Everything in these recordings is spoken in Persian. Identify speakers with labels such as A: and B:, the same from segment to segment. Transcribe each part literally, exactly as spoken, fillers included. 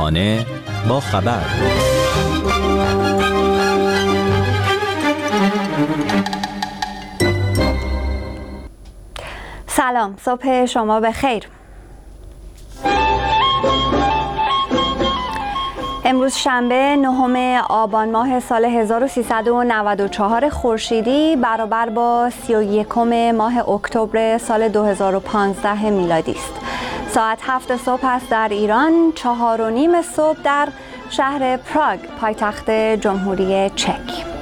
A: صبحانه با خبر.
B: سلام، صبح شما بخیر. امروز شنبه نهم آبان ماه سال هزار و سیصد و نود و چهار خورشیدی برابر با سی و یکم ماه اکتبر سال دو هزار و پانزده میلادی است. ساعت هفت صبح است در ایران، چهار و نیم صبح در شهر پراگ پایتخت جمهوری چک.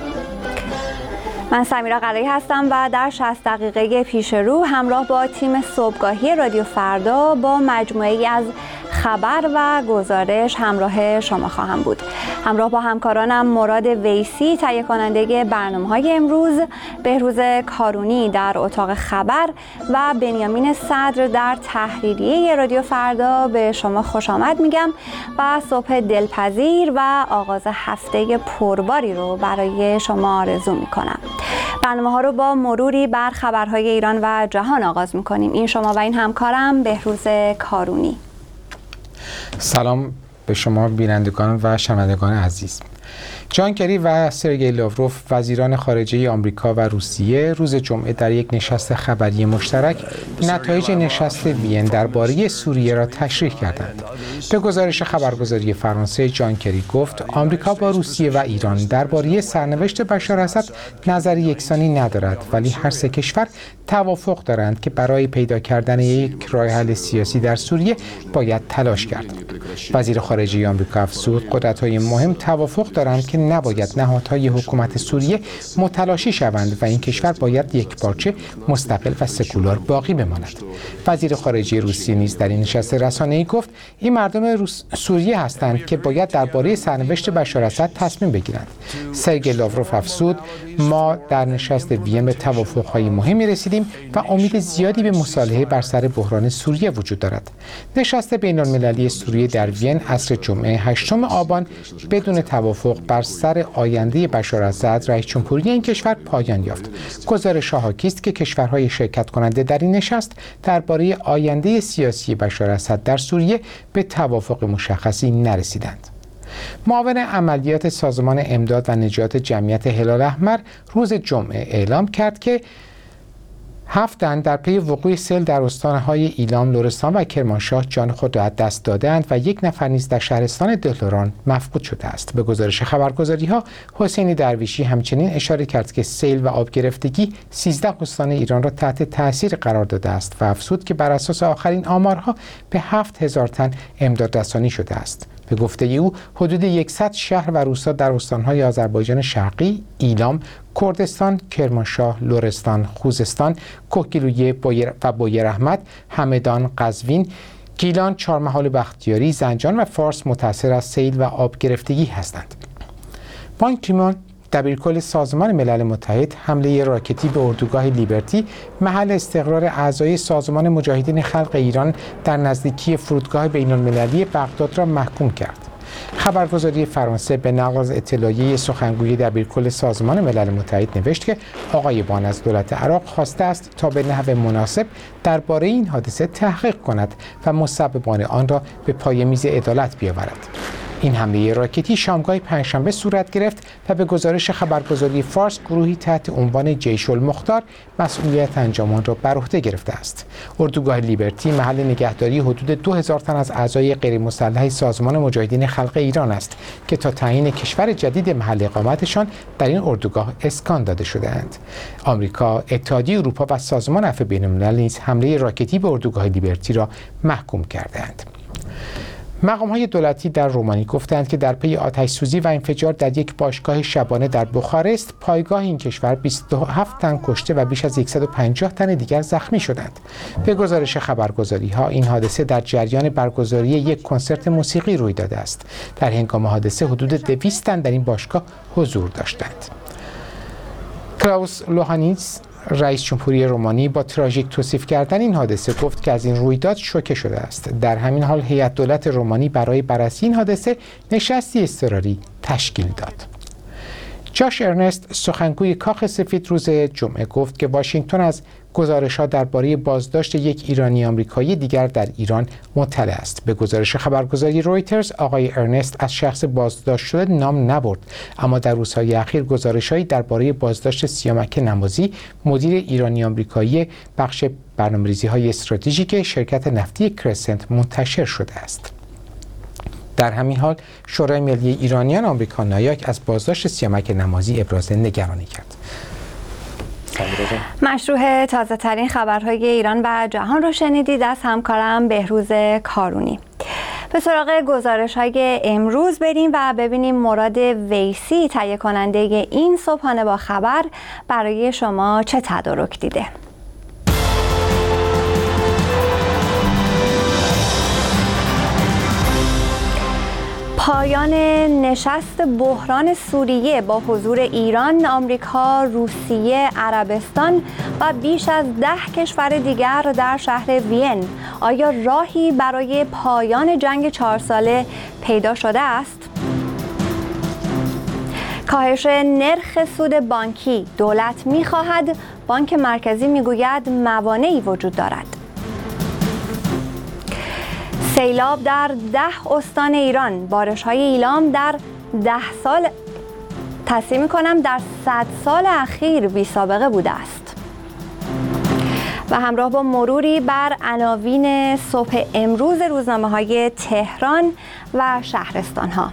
B: من سمیرا قلعی هستم و در شصت دقیقه پیش رو همراه با تیم صبحگاهی رادیو فردا با مجموعه‌ای از خبر و گزارش همراه شما خواهم بود. همراه با همکارانم مراد ویسی تهیه کننده برنامه‌های امروز، بهروز کارونی در اتاق خبر و بنیامین صدر در تحریریه رادیو فردا به شما خوش آمد میگم و صبح دلپذیر و آغاز هفته پرباری رو برای شما آرزو میکنم. برنامه ها رو با مروری بر خبرهای ایران و جهان آغاز میکنیم. این شما و این همکارم بهروز کارونی.
C: سلام به شما بینندگان و شنوندگان عزیز. جان کری و سرگئی لاوروف وزیران خارجه آمریکا و روسیه روز جمعه در یک نشست خبری مشترک نتایج نشست وین درباره سوریه را تشریح کردند. به گزارش خبرگزاری فرانسه جان کری گفت آمریکا با روسیه و ایران درباره سرنوشت بشار اسد نظر یکسانی ندارد، ولی هر سه کشور توافق دارند که برای پیدا کردن یک راه حل سیاسی در سوریه باید تلاش کرد. وزیر خارجه آمریکا افزود قدرت‌های مهم توافق دارند که نباید نهادهای حکومت سوریه متلاشی شوند و این کشور باید یکپارچه، مستقل و سکولار باقی بماند. وزیر خارجه روسیه نیز در این نشست رسانه‌ای گفت این مردم روس... سوریه هستند که باید درباره سرنوشت بشار اسد تصمیم بگیرند. سرگئی لاوروف افزود ما در نشست وین به توافق‌های مهمی رسیدیم و امید زیادی به مصالحه بر سر بحران سوریه وجود دارد. نشست بین‌المللی سوریه در وین عصر جمعه هشتم آبان بدون توافق بر سر آینده بشار اسد رئیس جمهوری این کشور پایان یافت. گزارش‌ها حاکی است که کشورهای شرکت کننده در این نشست درباره آینده سیاسی بشار اسد در سوریه به توافق مشخصی نرسیدند. معاون عملیات سازمان امداد و نجات جمعیت هلال احمر روز جمعه اعلام کرد که هفت تن در پی وقوع سیل در استان‌های ایلام، لرستان و کرمانشاه جان خود را از دست داده‌اند و یک نفر نیز در شهرستان دلارام مفقود شده است. به گزارش خبرگزاری‌ها حسین درویشی همچنین اشاره کرد که سیل و آب گرفتگی سیزده استان ایران را تحت تاثیر قرار داده است و افزود که بر اساس آخرین آمارها به هفت هزار تن امداد رسانی شده است. به گفته او حدود صد شهر و روستا در استان‌های آذربایجان شرقی، ایلام، کردستان، کرمانشاه، لرستان، خوزستان، کهگیلویه و بویراحمد، همدان، قزوین، گیلان، چهارمحال بختیاری، زنجان و فارس متاثر از سیل و آب گرفتگی هستند. بان کیمون دبیرکل سازمان ملل متحد حمله راکتی به اردوگاه لیبرتی محل استقرار اعضای سازمان مجاهدین خلق ایران در نزدیکی فرودگاه بین‌المللی بغداد را محکوم کرد. خبرگزاری فرانسه به نقل از اطلاعیه سخنگوی دبیرکل سازمان ملل متحد نوشت که آقای بان از دولت عراق خواسته است تا به نحو مناسب درباره این حادثه تحقیق کند و مسببان آن را به پای میز عدالت بیاورد. این حمله راکتی شامگاه پنجشنبه صورت گرفت و به گزارش خبرگزاری فارس گروهی تحت عنوان جیش المختار مسئولیت انجام آن را بر عهده گرفته است. اردوگاه لیبرتی محل نگهداری حدود دو هزار تن از اعضای غیرمسلح سازمان مجاهدین خلق ایران است که تا تعیین کشور جدید محل اقامتشان در این اردوگاه اسکان داده شده‌اند. آمریکا، اتحادیه اروپا و سازمان عفو بین‌الملل نیز حمله راکتی به اردوگاه لیبرتی را محکوم کرده‌اند. مقام‌های دولتی در رومانی گفتند که در پی آتش‌سوزی و انفجار در یک باشگاه شبانه در بخارست، پایگاه این کشور بیست و هفت تن کشته و بیش از صد و پنجاه تن دیگر زخمی شدند. به گزارش خبرگزاری‌ها این حادثه در جریان برگزاری یک کنسرت موسیقی روی داده است. در هنگام حادثه حدود دویست تن در این باشگاه حضور داشتند. کلاوس لوهانیس رئیس جمهوری رومانی با تراژیک توصیف کردن این حادثه گفت که از این رویداد شوکه شده است. در همین حال هیئت دولت رومانی برای بررسی این حادثه نشستی اضطراری تشکیل داد. جاش ارنست سخنگوی کاخ سفید روز جمعه گفت که واشنگتن از گزارش‌ها درباره بازداشت یک ایرانی آمریکایی دیگر در ایران مطلع است. به گزارش خبرگزاری رویترز، آقای ارنست از شخص بازداشت شده نام نبرد، اما در روزهای اخیر گزارش‌هایی درباره بازداشت سیامک نمازی، مدیر ایرانی آمریکایی بخش برنامه‌ریزی‌های استراتژیک شرکت نفتی کرسنت منتشر شده است. در همین حال شورای ملی ایرانیان آمریکا نایاک از بازداشت سیامک نمازی ابراز نگرانی کرد.
B: مشروع تازه ترین خبرهای ایران و جهان رو شنیدید از همکارم بهروز کارونی. به سراغ گزارش های امروز بریم و ببینیم مراد ویسی، تهیه کننده این صبحانه با خبر، برای شما چه تدارک دیده. پایان نشست بحران سوریه با حضور ایران، آمریکا، روسیه، عربستان و بیش از ده کشور دیگر در شهر وین. آیا راهی برای پایان جنگ چهار ساله پیدا شده است؟ کاهش نرخ سود بانکی، دولت می‌خواهد، بانک مرکزی می‌گوید موانعی وجود دارد. سیلاب در ده استان ایران، بارش‌های ایلام در ده سال تصحیح می‌کنم در صد سال اخیر بی سابقه بوده است. و همراه با مروری بر عناوین صبح امروز روزنامه‌های تهران و شهرستان‌ها.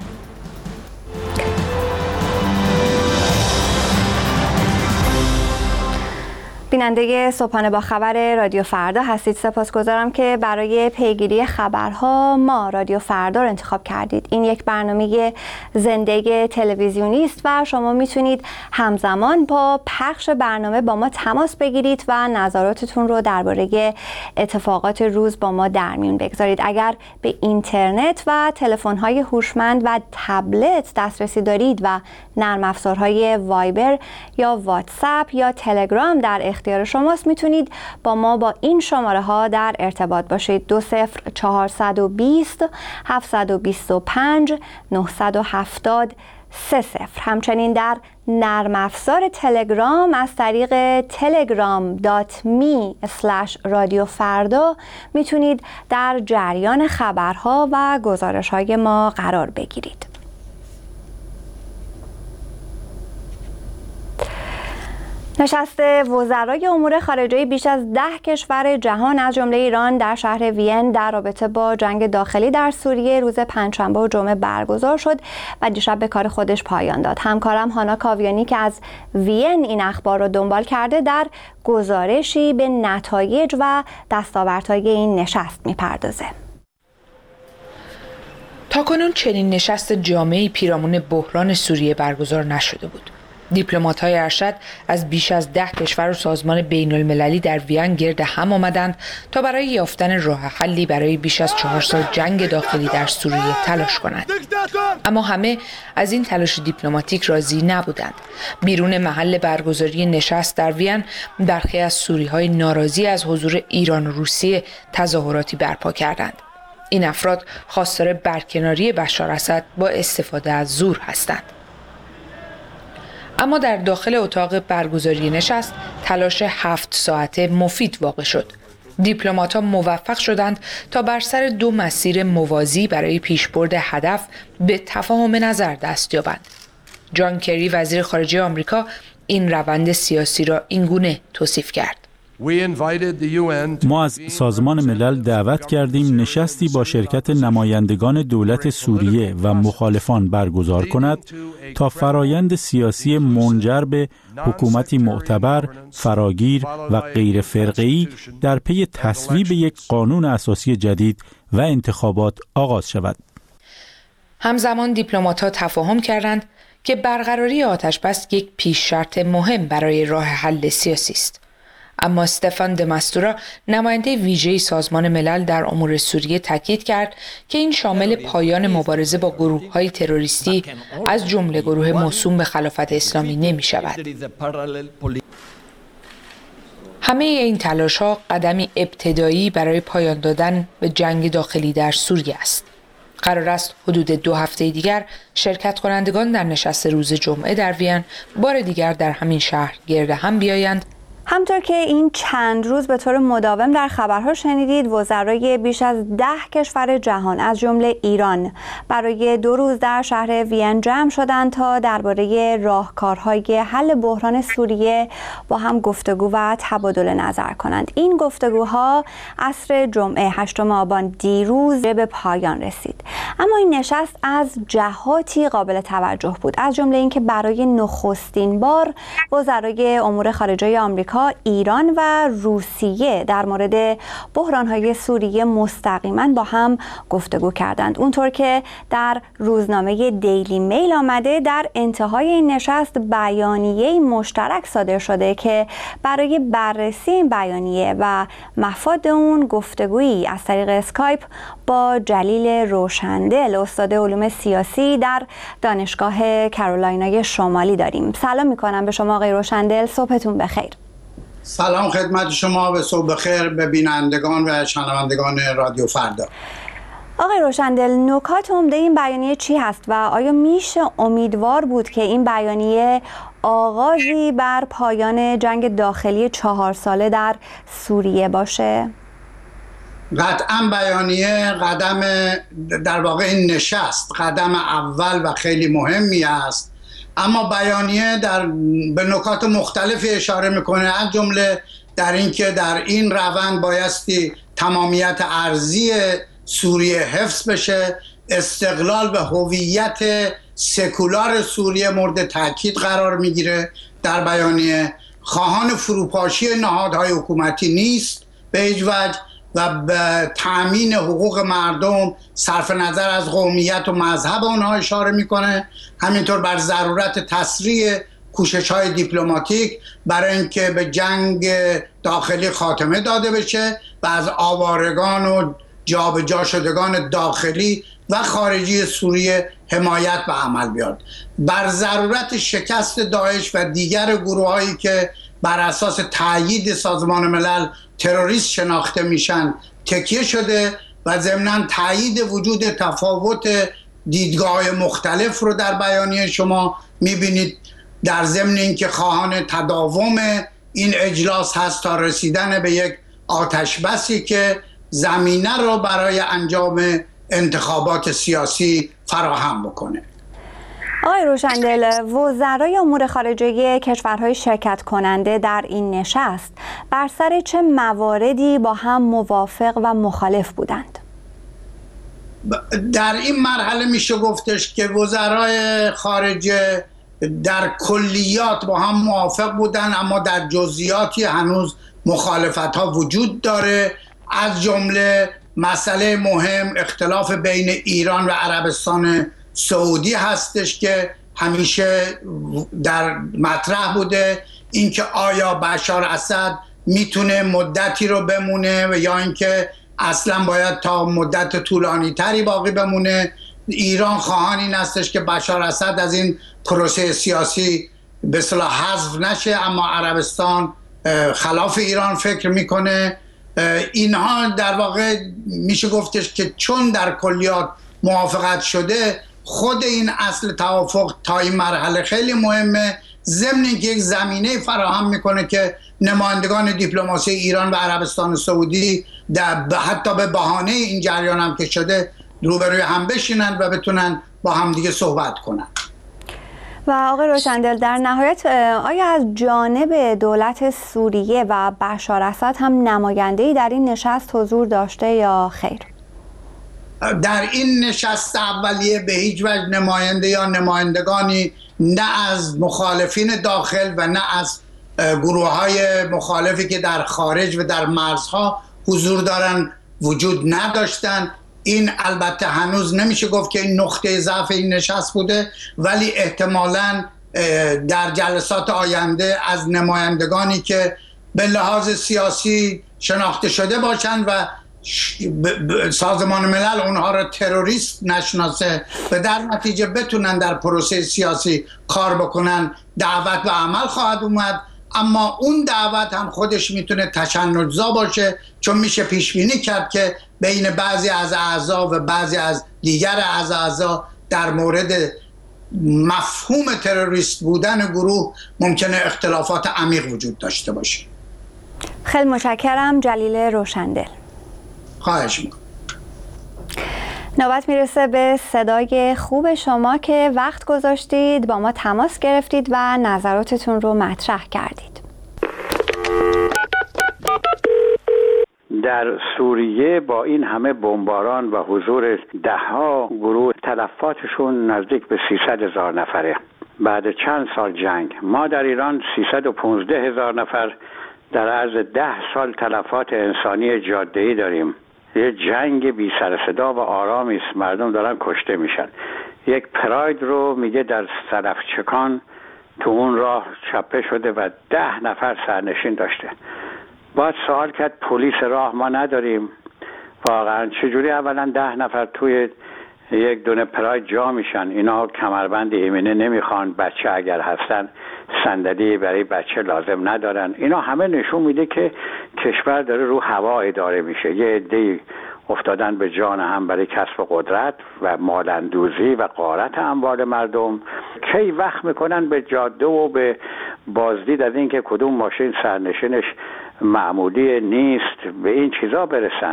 B: بیننده صبحانه با خبر رادیو فردا هستید. سپاسگزارم که برای پیگیری خبرها ما رادیو فردا رو انتخاب کردید. این یک برنامه زنده تلویزیونی است و شما میتونید همزمان با پخش برنامه با ما تماس بگیرید و نظراتتون رو درباره اتفاقات روز با ما در میون بگذارید. اگر به اینترنت و تلفن‌های هوشمند و تبلت دسترسی دارید و نرم افزارهای وایبر یا واتساپ یا تلگرام در اختیار شماست، میتونید با ما با این شماره ها در ارتباط باشید. دو صفر چهارصد و بیست هفتصد و بیست و پنج نهصد و هفتاد سه صفر. همچنین در نرم افزار تلگرام از طریق تلگرام دات می اسلش رادیو فردا میتونید در جریان خبرها و گزارش های ما قرار بگیرید. نشست وزرای امور خارجه بیش از ده کشور جهان از جمله ایران در شهر وین در رابطه با جنگ داخلی در سوریه روز پنجشنبه و جمعه برگزار شد و دیشب به کار خودش پایان داد. همکارم هانا کاویانی که از وین این اخبار را دنبال کرده در گزارشی به نتایج و دستاوردهای این نشست می‌پردازه.
A: تاکنون چنین نشست جامعی پیرامون بحران سوریه برگزار نشده بود. دیپلمات‌های ارشد از بیش از ده کشور و سازمان بین المللی در وین گرد هم آمدند تا برای یافتن راه حلی برای بیش از چهار سال جنگ داخلی در سوریه تلاش کنند. اما همه از این تلاش دیپلماتیک راضی نبودند. بیرون محل برگزاری نشست در وین، برخی از سوری‌های ناراضی از حضور ایران و روسیه تظاهراتی برپا کردند. این افراد خواستار برکناری بشار اسد با استفاده از زور هستند. اما در داخل اتاق برگزاری نشست تلاش هفت ساعته مفید واقع شد. دیپلمات‌ها موفق شدند تا بر سر دو مسیر موازی برای پیشبرد هدف به تفاهم نظر دست یابند. جان کری وزیر خارجه آمریکا این روند سیاسی را اینگونه توصیف کرد:
D: ما از سازمان ملل دعوت کردیم نشستی با شرکت نمایندگان دولت سوریه و مخالفان برگزار کند تا فرایند سیاسی منجر به حکومتی معتبر، فراگیر و غیر فرقه‌ای در پی تصویب یک قانون اساسی جدید و انتخابات آغاز شود.
A: همزمان دیپلمات‌ها تفاهم کردند که برقراری آتش‌بس یک پیش شرط مهم برای راه حل سیاسی است. اما استفان دماستورا، نماینده ویژه سازمان ملل در امور سوریه، تاکید کرد که این شامل پایان مبارزه با گروه‌های تروریستی از جمله گروه موسوم به خلافت اسلامی نمی شود. همه این تلاش‌ها قدمی ابتدایی برای پایان دادن به جنگ داخلی در سوریه است. قرار است حدود دو هفته دیگر شرکت کنندگان در نشست روز جمعه در وین بار دیگر در همین شهر گرد هم بیایند.
B: همطور که این چند روز به طور مداوم در خبرها شنیدید، وزرای بیش از ده کشور جهان از جمله ایران برای دو روز در شهر وین جمع شدند تا درباره راهکارهای حل بحران سوریه با هم گفتگو و تبادل نظر کنند. این گفتگوها عصر جمعه هشتم آبان دیروز به پایان رسید. اما این نشست از جهاتی قابل توجه بود، از جمله اینکه برای نخستین بار وزرای امور خارجه آمریکا، ایران و روسیه در مورد بحران‌های سوریه مستقیما با هم گفتگو کردند. اونطور که در روزنامه دیلی میل آمده، در انتهای این نشست بیانیه مشترک صادر شده که برای بررسی این بیانیه و مفاد اون گفتگویی از طریق اسکایپ با جلیل روشندل، استاد علوم سیاسی در دانشگاه کارولینای شمالی داریم. سلام میکنم به شما آقای روشندل، صبحتون بخیر.
E: سلام خدمت شما، به صبح بخیر به بینندگان و شنوندگان رادیو فردا.
B: آقای روشندل، نکات عمده این بیانیه چی هست و آیا میشه امیدوار بود که این بیانیه آغازی بر پایان جنگ داخلی چهار ساله در سوریه باشه؟
E: قطعا بیانیه قدم، در واقع این نشست قدم اول و خیلی مهمی است، اما بیانیه در به نکات مختلفی اشاره میکنه، از جمله در اینکه در این روند بایستی تمامیت ارضی سوریه حفظ بشه، استقلال و هویت سکولار سوریه مورد تاکید قرار میگیره. در بیانیه خواهان فروپاشی نهادهای حکومتی نیست به هیچ وجه و به تأمین حقوق مردم صرف نظر از قومیت و مذهب آنها اشاره میکنه. همینطور بر ضرورت تسریع کوشش‌های دیپلماتیک برای اینکه به جنگ داخلی خاتمه داده بشه و از آوارگان و جابجا شدگان داخلی و خارجی سوریه حمایت به عمل بیاد. بر ضرورت شکست داعش و دیگر گروه‌هایی که بر اساس تأیید سازمان ملل تروریست شناخته میشن تکیه شده و ضمناً تأیید وجود تفاوت دیدگاه‌های مختلف رو در بیانیه شما میبینید، در ضمن اینکه خواهان تداوم این اجلاس هست تا رسیدن به یک آتشبسی که زمینه رو برای انجام انتخابات سیاسی فراهم بکنه.
B: آقای روشندل، وزرای امور خارجه کشورهای شرکت کننده در این نشست بر سر چه مواردی با هم موافق و مخالف بودند؟
E: در این مرحله میشه گفتش که وزرای خارجه در کلیات با هم موافق بودند، اما در جزئیاتی هنوز مخالفت ها وجود داره. از جمله مسئله مهم اختلاف بین ایران و عربستان سعودی هستش که همیشه در مطرح بوده، اینکه آیا بشار اسد میتونه مدتی رو بمونه و یا اینکه اصلا باید تا مدت طولانی تری باقی بمونه. ایران خواهان این هستش که بشار اسد از این پروسه سیاسی به اصطلاح حذف نشه، اما عربستان خلاف ایران فکر میکنه. اینها در واقع میشه گفتش که چون در کلیات موافقت شده، خود این اصل توافق تا این مرحله خیلی مهمه، ضمن اینکه یک زمینه فراهم میکنه که نمایندگان دیپلماسی ایران و عربستان سعودی در حتی به بهانه این جریان هم که شده روبروی هم بشینن و بتونن با هم دیگه صحبت کنن.
B: و آقای روشندل، در نهایت آیا از جانب دولت سوریه و بشار اسد هم نماینده‌ای در این نشست حضور داشته یا خیر؟
E: در این نشست اولیه به هیچ وجه نماینده یا نمایندگانی نه از مخالفین داخل و نه از گروه های مخالفی که در خارج و در مرزها حضور دارن وجود نداشتن. این البته هنوز نمیشه گفت که این نقطه ضعف این نشست بوده، ولی احتمالاً در جلسات آینده از نمایندگانی که به لحاظ سیاسی شناخته شده باشند و سازمان ملل اونها را تروریست نشناسه و در نتیجه بتونن در پروسه سیاسی کار بکنن، دعوت به عمل خواهد اومد. اما اون دعوت هم خودش میتونه تشنج‌زا باشه، چون میشه پیش بینی کرد که بین بعضی از اعضا و بعضی از دیگر از اعضا در مورد مفهوم تروریست بودن گروه ممکنه اختلافات عمیق وجود داشته باشه.
B: خیلی متشکرم جلیل روشندل.
E: خواهش میکنم.
B: نوبت میرسه به صدای خوب شما که وقت گذاشتید با ما تماس گرفتید و نظراتتون رو مطرح کردید.
F: در سوریه با این همه بمباران و حضور دهها گروه تلفاتشون نزدیک به سیصد هزار نفره. بعد چند سال جنگ ما در ایران سیصد و پانزده هزار نفر در عرض ده سال تلفات انسانی جاده‌ای داریم. یه جنگ بی سر صدا و آرامی است، مردم دارن کشته میشن. یک پراید رو میگه در صدفچکان تو اون راه چپه شده و ده نفر سرنشین داشته. باید سوال کرد پلیس راه ما نداریم، واقعا چجوری اولا ده نفر توی یک دونه پراید جا میشن؟ اینا کمربند ایمنی نمیخوان، بچه اگر هستن صندلی برای بچه لازم ندارن. اینا همه نشون میده که کشور داره رو هوا اداره میشه. یه عده‌ای افتادن به جان هم برای کسب قدرت و مالندوزی و غارت اموال مردم. کی وقت میکنن به جاده و به بازدید از این که کدوم ماشین سرنشینش معمولی نیست به این چیزا برسن.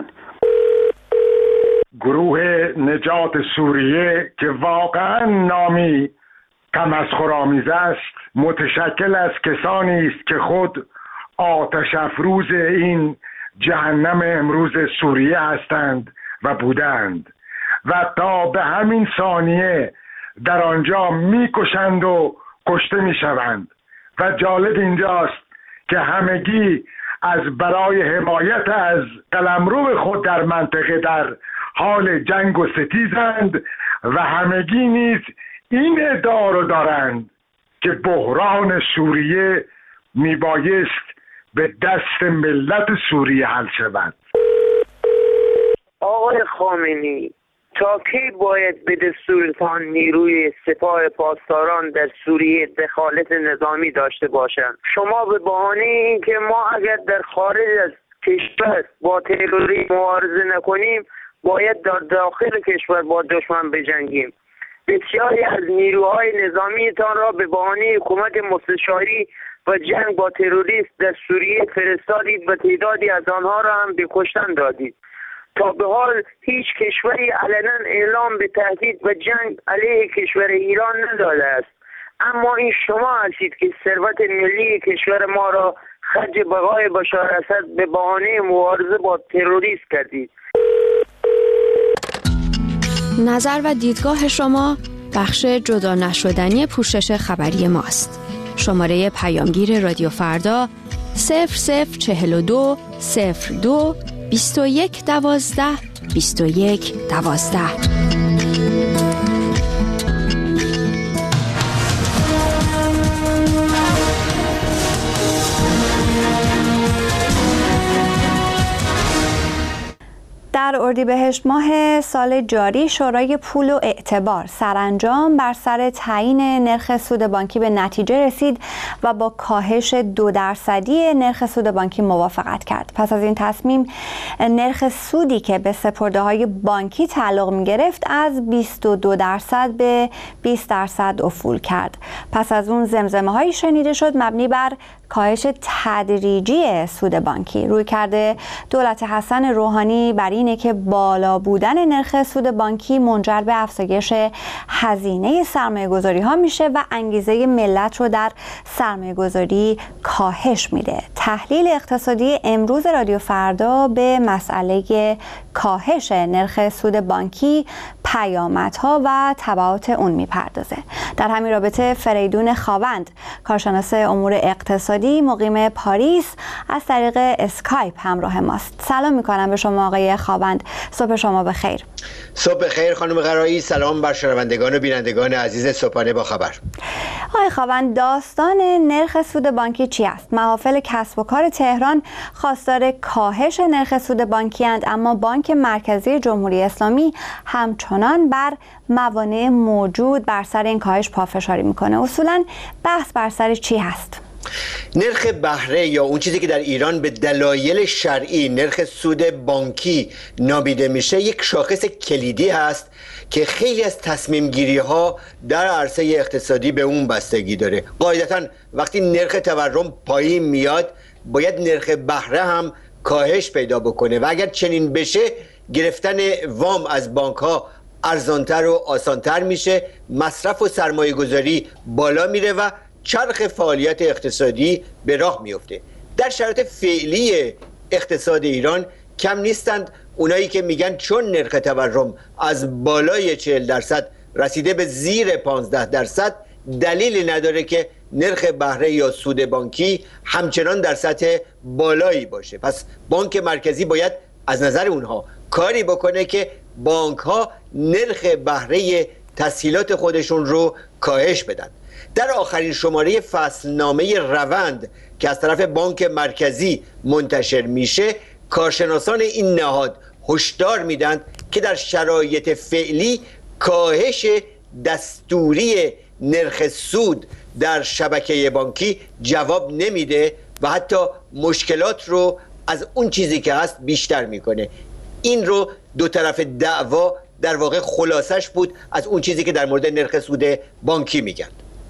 G: گروه نجات سوریه که واقعا نامی تمسخرآمیز است، متشکل از کسانی است که خود آتش افروز این جهنم امروز سوریه هستند و بودند و تا به همین ثانیه در آنجا میکشند و کشته میشوند. و جالب اینجاست که همگی از برای حمایت از قلمرو خود در منطقه در حال جنگ و ستیزند و همگی نیز این ادعا رو دارند که بحران سوریه میبایست به دست ملت سوریه حل شود.
H: آقای خامنه‌ای، تا کی باید به دستورتان نیروی سپاه پاسداران در سوریه دخالت نظامی داشته باشند؟ شما به بهانه این که ما اگر در خارج از کشور با تروریسم مبارزه نکنیم باید در داخل کشور با دشمن بجنگیم. بسیاری از نیروهای نظامیتان را به بهانه کمک مستشاری و جنگ با تروریست در سوریه فرستادید و تعدادی از آنها را هم به کشتن دادید. تا به حال هیچ کشوری علنا اعلام به تهدید و جنگ علیه کشور ایران نداده است، اما این شما هستید که ثروت ملی کشور ما را خرج بقای بشار اسد به بهانه مبارزه با تروریست کردید.
B: نظر و دیدگاه شما بخش جدا نشدنی پوشش خبری ماست. شماره پیامگیر رادیو فردا صفر صفر چهل و دو صفر دو بیست و یک دوازده بیست و یک دوازده. در اردیبهشت ماه سال جاری شورای پول و اعتبار سرانجام بر سر تعیین نرخ سود بانکی به نتیجه رسید و با کاهش دو درصدی نرخ سود بانکی موافقت کرد. پس از این تصمیم نرخ سودی که به سپرده‌های بانکی تعلق می‌گرفت از بیست و دو درصد به بیست درصد افول کرد. پس از اون زمزمه‌هایی شنیده شد مبنی بر کاهش تدریجی سود بانکی. روی کرده دولت حسن روحانی بر اینه که بالا بودن نرخ سود بانکی منجر به افزایش هزینه سرمایه گذاری ها میشه و انگیزه ملت رو در سرمایه گذاری کاهش میده. تحلیل اقتصادی امروز رادیو فردا به مسئله کاهش نرخ سود بانکی، پیامدها و تبعات اون میپردازه. در همین رابطه فریدون خاوند، کارشناس امور اقتصادی مقیم پاریس، از طریق اسکایپ همراه ماست. سلام میکنم به شما آقای خاوند. صبح شما بخیر.
I: صبح بخیر خانم قرایی. سلام بر شنوندگان و بینندگان عزیز صبحانه با خبر.
B: آقای خاوند، داستان نرخ سود بانکی چی است؟ محافل کسب و کار تهران خواستار کاهش نرخ سود بانکی اند، اما بانک مرکزی جمهوری اسلامی همچنان بر موانع موجود بر سر این کاهش پافشاری میکنه. اصولاً بحث بر سر چی هست؟
I: نرخ بهره یا اون چیزی که در ایران به دلایل شرعی نرخ سود بانکی نامیده میشه یک شاخص کلیدی هست که خیلی از تصمیم گیری ها در عرصه اقتصادی به اون بستگی داره. قاعدتا وقتی نرخ تورم پایین میاد باید نرخ بهره هم کاهش پیدا بکنه و اگر چنین بشه گرفتن وام از بانک ها ارزانتر و آسانتر میشه، مصرف و سرمایه گذاری بالا میره و چرخ فعالیت اقتصادی به راه میفته. در شرایط فعلی اقتصاد ایران کم نیستند اونایی که میگن چون نرخ تورم از بالای چهل درصد رسیده به زیر پانزده درصد دلیلی نداره که نرخ بهره یا سود بانکی همچنان در سطح بالایی باشه. پس بانک مرکزی باید از نظر اونها کاری بکنه که بانک ها نرخ بهره تسهیلات خودشون رو کاهش بدن. در آخرین شماره فصلنامه روند که از طرف بانک مرکزی منتشر میشه، کارشناسان این نهاد هشدار میدن که در شرایط فعلی کاهش دستوری نرخ سود در شبکه بانکی جواب نمیده و حتی مشکلات رو از اون چیزی که هست بیشتر میکنه. این رو دو طرف دعوا در واقع خلاصش بود از اون چیزی که در مورد نرخ سود بانکی میگن.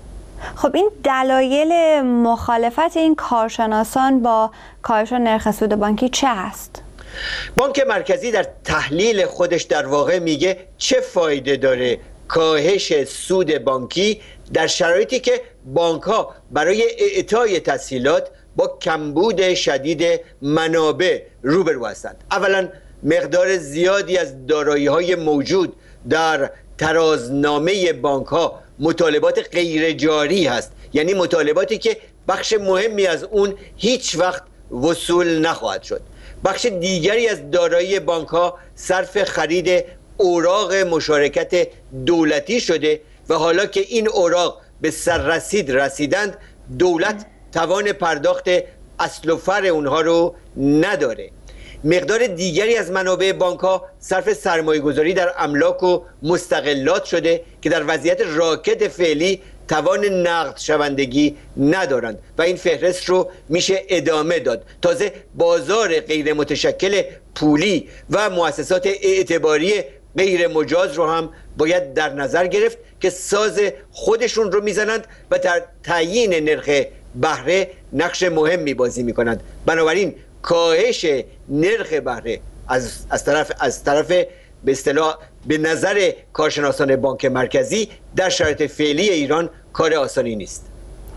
B: خب این دلایل مخالفت این کارشناسان با کاهش نرخ سود بانکی چه هست؟
I: بانک مرکزی در تحلیل خودش در واقع میگه چه فایده داره کاهش سود بانکی در شرایطی که بانک ها برای اعطای تسهیلات با کمبود شدید منابع روبرو هستند. اولا مقدار زیادی از دارایی های موجود در ترازنامه بانک ها مطالبات غیر جاری هست، یعنی مطالباتی که بخش مهمی از اون هیچ وقت وصول نخواهد شد. بخش دیگری از دارایی بانک ها صرف خرید اوراق مشارکت دولتی شده و حالا که این اوراق به سررسید رسیدند دولت توان پرداخت اصل و فرع اونها رو نداره. مقدار دیگری از منابع بانک ها صرف سرمایه گذاری در املاک و مستقلات شده که در وضعیت راکد فعلی توان نقد شوندگی ندارند و این فهرست رو میشه ادامه داد. تازه بازار غیر متشکل پولی و مؤسسات اعتباری غیر مجاز رو هم باید در نظر گرفت که ساز خودشون رو میزنند و در تعیین نرخ بهره نقش مهمی بازی میکنند. بنابراین کاهش نرخ بهره از از طرف از طرف به اصطلاح به نظر کارشناسان بانک مرکزی در شرایط فعلی ایران کار آسانی نیست.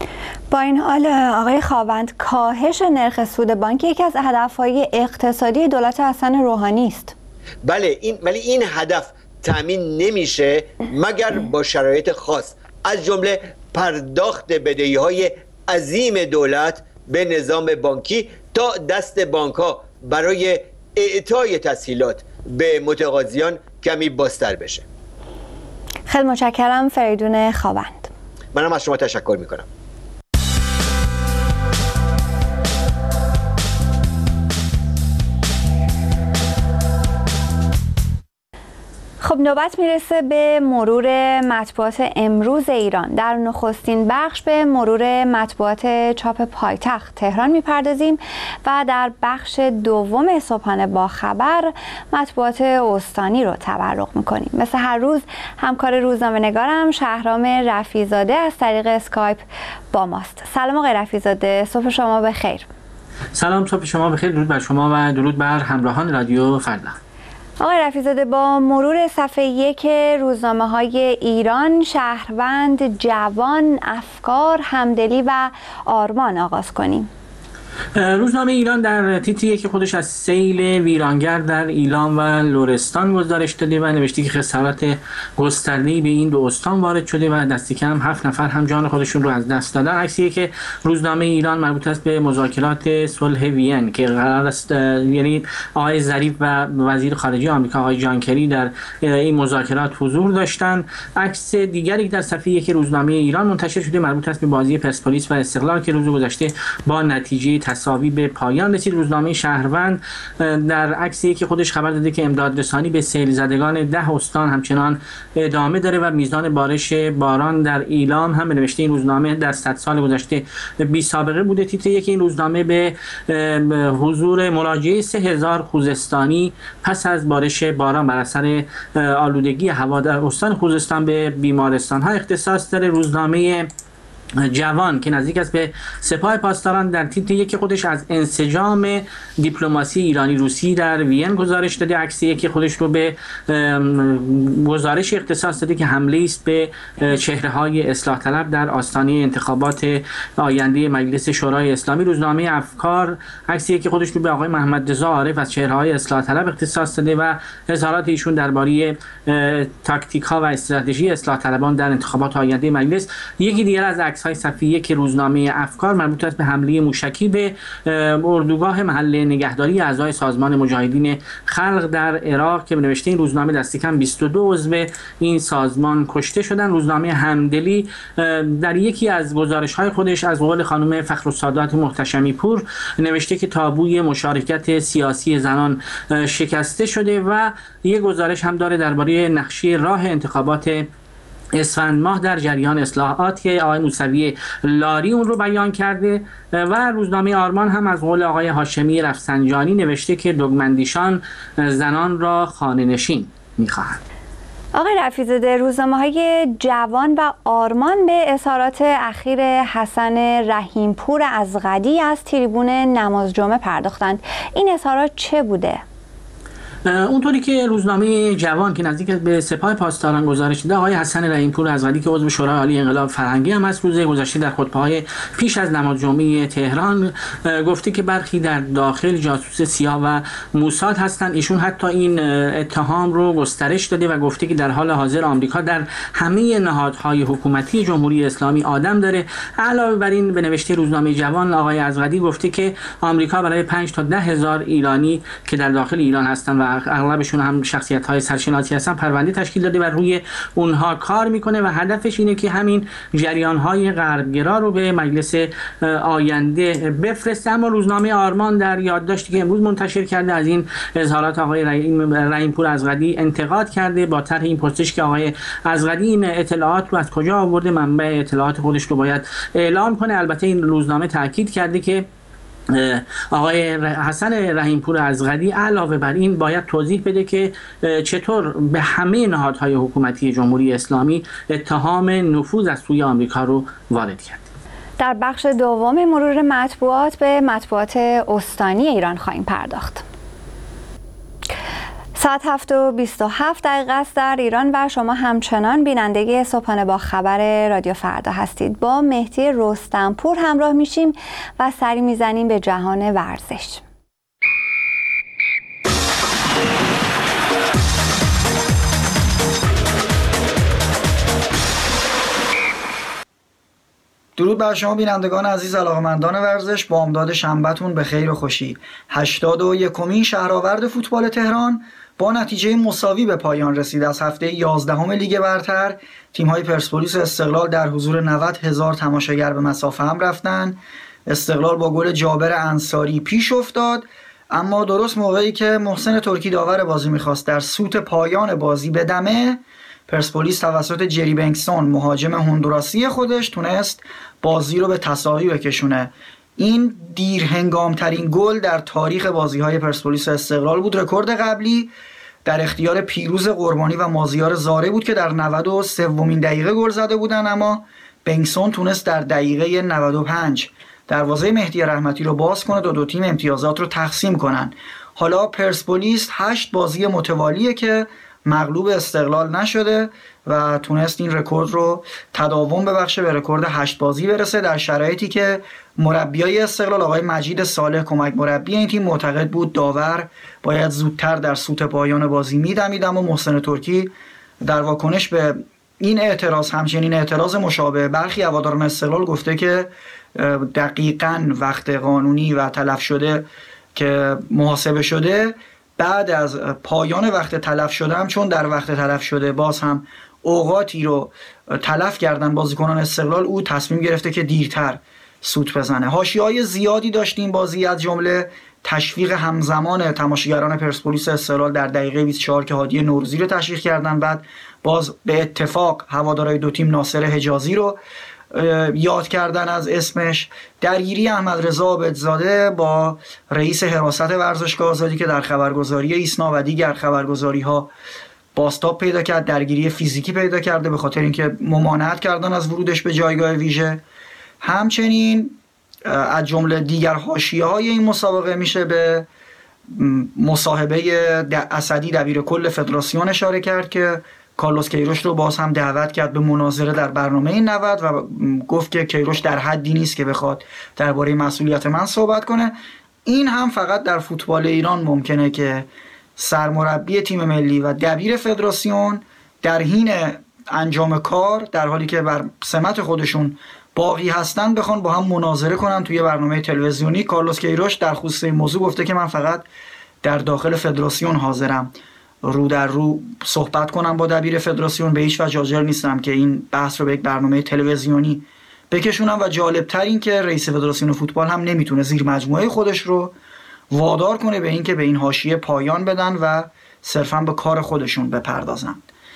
B: با این حال آقای خاوند، کاهش نرخ سود بانکی یکی از هدفهای اقتصادی دولت حسن روحانی است.
I: بله، این ولی این هدف تامین نمیشه مگر با شرایط خاص، از جمله پرداخت بدهی‌های عظیم دولت به نظام بانکی تا دست بانک‌ها برای اعطای تسهیلات به متقاضیان کمی بازتر بشه.
B: خیلی متشکرم فریدون خاوند.
I: منم از شما تشکر میکنم.
B: خب نوبت میرسه به مرور مطبوعات امروز ایران. در نخستین بخش به مرور مطبوعات چاپ پایتخت تهران میپردازیم و در بخش دوم صبحانه با خبر مطبوعات استانی رو تبرق میکنیم. مثل هر روز همکار روزنامه‌نگارم شهرام رفیع‌زاده از طریق اسکایپ با ماست. سلام آقای رفیع‌زاده، صبح شما بخیر.
J: سلام، صبح شما بخیر. درود بر شما و درود بر همراهان رادیو فردا.
B: آقای رفیع‌زاده، با مرور صفحه یک روزنامه‌های ایران، شهروند، جوان، افکار، همدلی و آرمان آغاز کنیم.
J: روزنامه ایران در تیتری که خودش از سیل ویرانگر در ایلام و لرستان گزارش داده و نوشته که خسارات گسترده‌ای به این دو استان وارد شده و دست کم هفت نفر هم جان خودشون رو از دست دادن. عکسیه که روزنامه ایران مربوط است به مذاکرات صلح وین که قرار است، یعنی آقای ظریف و وزیر خارجه آمریکا آقای جان کری در این مذاکرات حضور داشتن. عکس دیگری که در صفحه یک روزنامه ایران منتشر شده مربوط است به بازی پرسپولیس و استقلال که روز گذشته با نتیجه تساوی به پایان رسید. روزنامه شهروند در عکسی که خودش خبر داده که امدادرسانی به سیل زدگان ده استان همچنان ادامه داره و میزان بارش باران در ایلام هم نوشته این روزنامه در صد سال گذشته بی سابقه بوده. تیتر یک این روزنامه به حضور مراجعه سه هزار خوزستانی پس از بارش باران بر اثر آلودگی هوا در استان خوزستان به بیمارستان ها اختصاص داره. روزنامه جوان که نزدیک است به سپاه پاسداران در تیتر یک خودش از انسجام دیپلماسی ایرانی روسی در وین گزارش داده. عکسی که خودش رو به گزارش اختصاص داده که حمله است به چهره‌های اصلاح طلب در آستانه انتخابات آینده مجلس شورای اسلامی. روزنامه افکار عکسی که خودش رو به آقای محمد رضا عارف از چهره‌های اصلاح طلب اختصاص داده و اظهارات ایشون درباره تاکتیک‌ها و استراتژی اصلاح طلبان در انتخابات آینده مجلس. یکی دیگر از های صفحه که روزنامه افکار مربوط است به حمله موشکی به اردوگاه محل نگهداری اعضای سازمان مجاهدین خلق در عراق که نوشته این روزنامه دست کم بیست و دو عضو این سازمان کشته شدن. روزنامه همدلی در یکی از گزارش‌های خودش از قول خانم فخرالسادات محتشمی پور نوشته که تابوی مشارکت سیاسی زنان شکسته شده و یک گزارش هم داره درباره نقشه راه انتخابات اسفند ماه در جریان اصلاحات که آقای موسوی لاری اون رو بیان کرده. و روزنامه آرمان هم از قول آقای هاشمی رفسنجانی نوشته که دگمندیشان زنان را خانه نشین می‌خواهند.
B: آقای رفیع‌زاده، روزنامه‌های جوان و آرمان به اظهارات اخیر حسن رحیمپور ازغدی از تریبون نماز جمعه پرداختند. این اظهارات چه بوده؟
J: اونطوری که روزنامه جوان که نزدیک به سپاه پاسداران گزارش داده، آقای حسن رحیمپور ازغدی که عضو شورای عالی انقلاب فرهنگی هم است، روز گذشته در خطبه‌های پیش از نماز جمعه تهران گفته که برخی در داخل جاسوس سیاه و موساد هستند. ایشون حتی این اتهام رو گسترش داده و گفته که در حال حاضر آمریکا در همه نهادهای حکومتی جمهوری اسلامی آدم داره. علاوه بر این به نوشته روزنامه جوان آقای ازغدی گفته که آمریکا برای پنج تا ده هزار ایرانی که در داخل ایران هستند و اغلبشون هم شخصیت‌های سرشناسی هستن پرونده تشکیل داده و روی اونها کار میکنه و هدفش اینه که همین جریان‌های غربگرا رو به مجلس آینده بفرسته. اما روزنامه آرمان در یادداشتی که امروز منتشر کرده از این اظهارات آقای رحیمپور ازغدی انتقاد کرده با طرح این پرسش که آقای ازغدی این اطلاعات رو از کجا آورده، منبع اطلاعات خودش رو باید اعلام کنه. البته این روزنامه تاکید کرده که آقای حسن رحیمپور ازغدی علاوه بر این باید توضیح بده که چطور به همه نهادهای حکومتی جمهوری اسلامی اتهام نفوذ از سوی آمریکا رو وارد کرد.
B: در بخش دوم مرور مطبوعات به مطبوعات استانی ایران خواهیم پرداخت. ساعت هفت و بیست و هفت دقیقه است در ایران و شما همچنان بیننده صبحانه با خبر رادیو فردا هستید. با مهدی رستمپور همراه میشیم و سری میزنیم به جهان ورزش.
K: درود بر شما بینندگان عزیز علاقه‌مندان ورزش. بامداد شنبه‌تون به خیر و خوشی. هشتاد و یکمین شهرآورد فوتبال تهران با نتیجه مساوی به پایان رسید. از هفته یازدهم لیگ برتر تیم‌های پرسپولیس و استقلال در حضور نود هزار تماشاگر به مسافه هم رفتن. استقلال با گل جابر انصاری پیش افتاد، اما درست موقعی که محسن ترکی داور بازی می‌خواست در سوت پایان بازی بدمه، پرسپولیس توسط جری بنکسون مهاجم هندوراسی خودش تونست بازی رو به تساوی بکشونه. این دیر هنگام ترین گل در تاریخ بازی‌های پرسپولیس و استقلال بود. رکورد قبلی در اختیار پیروز قربانی و مازیار زاره بود که در نود و سومین دقیقه گل زده بودن، اما بنکسون تونست در دقیقه نود و پنج دروازه مهدی رحمتی رو باز کنه تا دو تیم امتیازات رو تقسیم کنن. حالا پرسپولیس هشت بازی متوالیه که مغلوب استقلال نشده و تونست این رکورد رو تداوم ببخشه، به رکورد هشت بازی برسه، در شرایطی که مربیای استقلال آقای مجید صالح کمک مربی این تیم معتقد بود داور باید زودتر در سوت پایان بازی میدمید، اما محسن ترکی در واکنش به این اعتراض همچنین اعتراض مشابه برخی هواداران استقلال گفته که دقیقاً وقت قانونی و تلف شده که محاسبه شده بعد از پایان وقت تلف شده هم چون در وقت تلف شده باز هم اوقاتی رو تلف کردن بازیکنان استقلال، او تصمیم گرفته که دیرتر سوت بزنه. حاشیه‌های زیادی داشتیم بازی، از جمله تشویق همزمان تماشاگران پرسپولیس استقلال در دقیقه بیست و چهار که هادی نوروزی رو تشویق کردن، بعد باز به اتفاق هوادارهای دو تیم ناصر حجازی رو یاد کردن از اسمش. درگیری احمد رضا عابدزاده با رئیس حراست ورزشگاه آزادی که در خبرگزاری ایسنا و دیگر خبرگزاری‌ها بازتاب پیدا کرد، درگیری فیزیکی پیدا کرده به خاطر اینکه ممانعت کردن از ورودش به جایگاه ویژه. همچنین از جمله دیگر حاشیه‌های این مسابقه میشه به مصاحبه اسدی دبیر کل فدراسیون اشاره کرد که کارلوس کیروش رو باز هم دعوت کرد به مناظره در برنامه نود و گفت که کیروش در حدی نیست که بخواد درباره مسئولیت من صحبت کنه. این هم فقط در فوتبال ایران ممکنه که سرمربی تیم ملی و دبیر فدراسیون در حین انجام کار در حالی که بر سمت خودشون باقی هستن بخوان با هم مناظره کنن توی برنامه تلویزیونی. کارلوس کیروش در خصوص این موضوع گفته که من فقط در داخل فدراسیون حاضرم رو در رو صحبت کنم با دبیر فدراسیون، به هیچ وجه حاضر نیستم که این بحث رو به یک برنامه تلویزیونی بکشونم. و جالب تر این که رئیس فدراسیون فوتبال هم نمیتونه زیر مجموعه خودش رو وادار کنه به این که به این حاشیه پایان بدن و صرفا به کار خودشون بپردازن.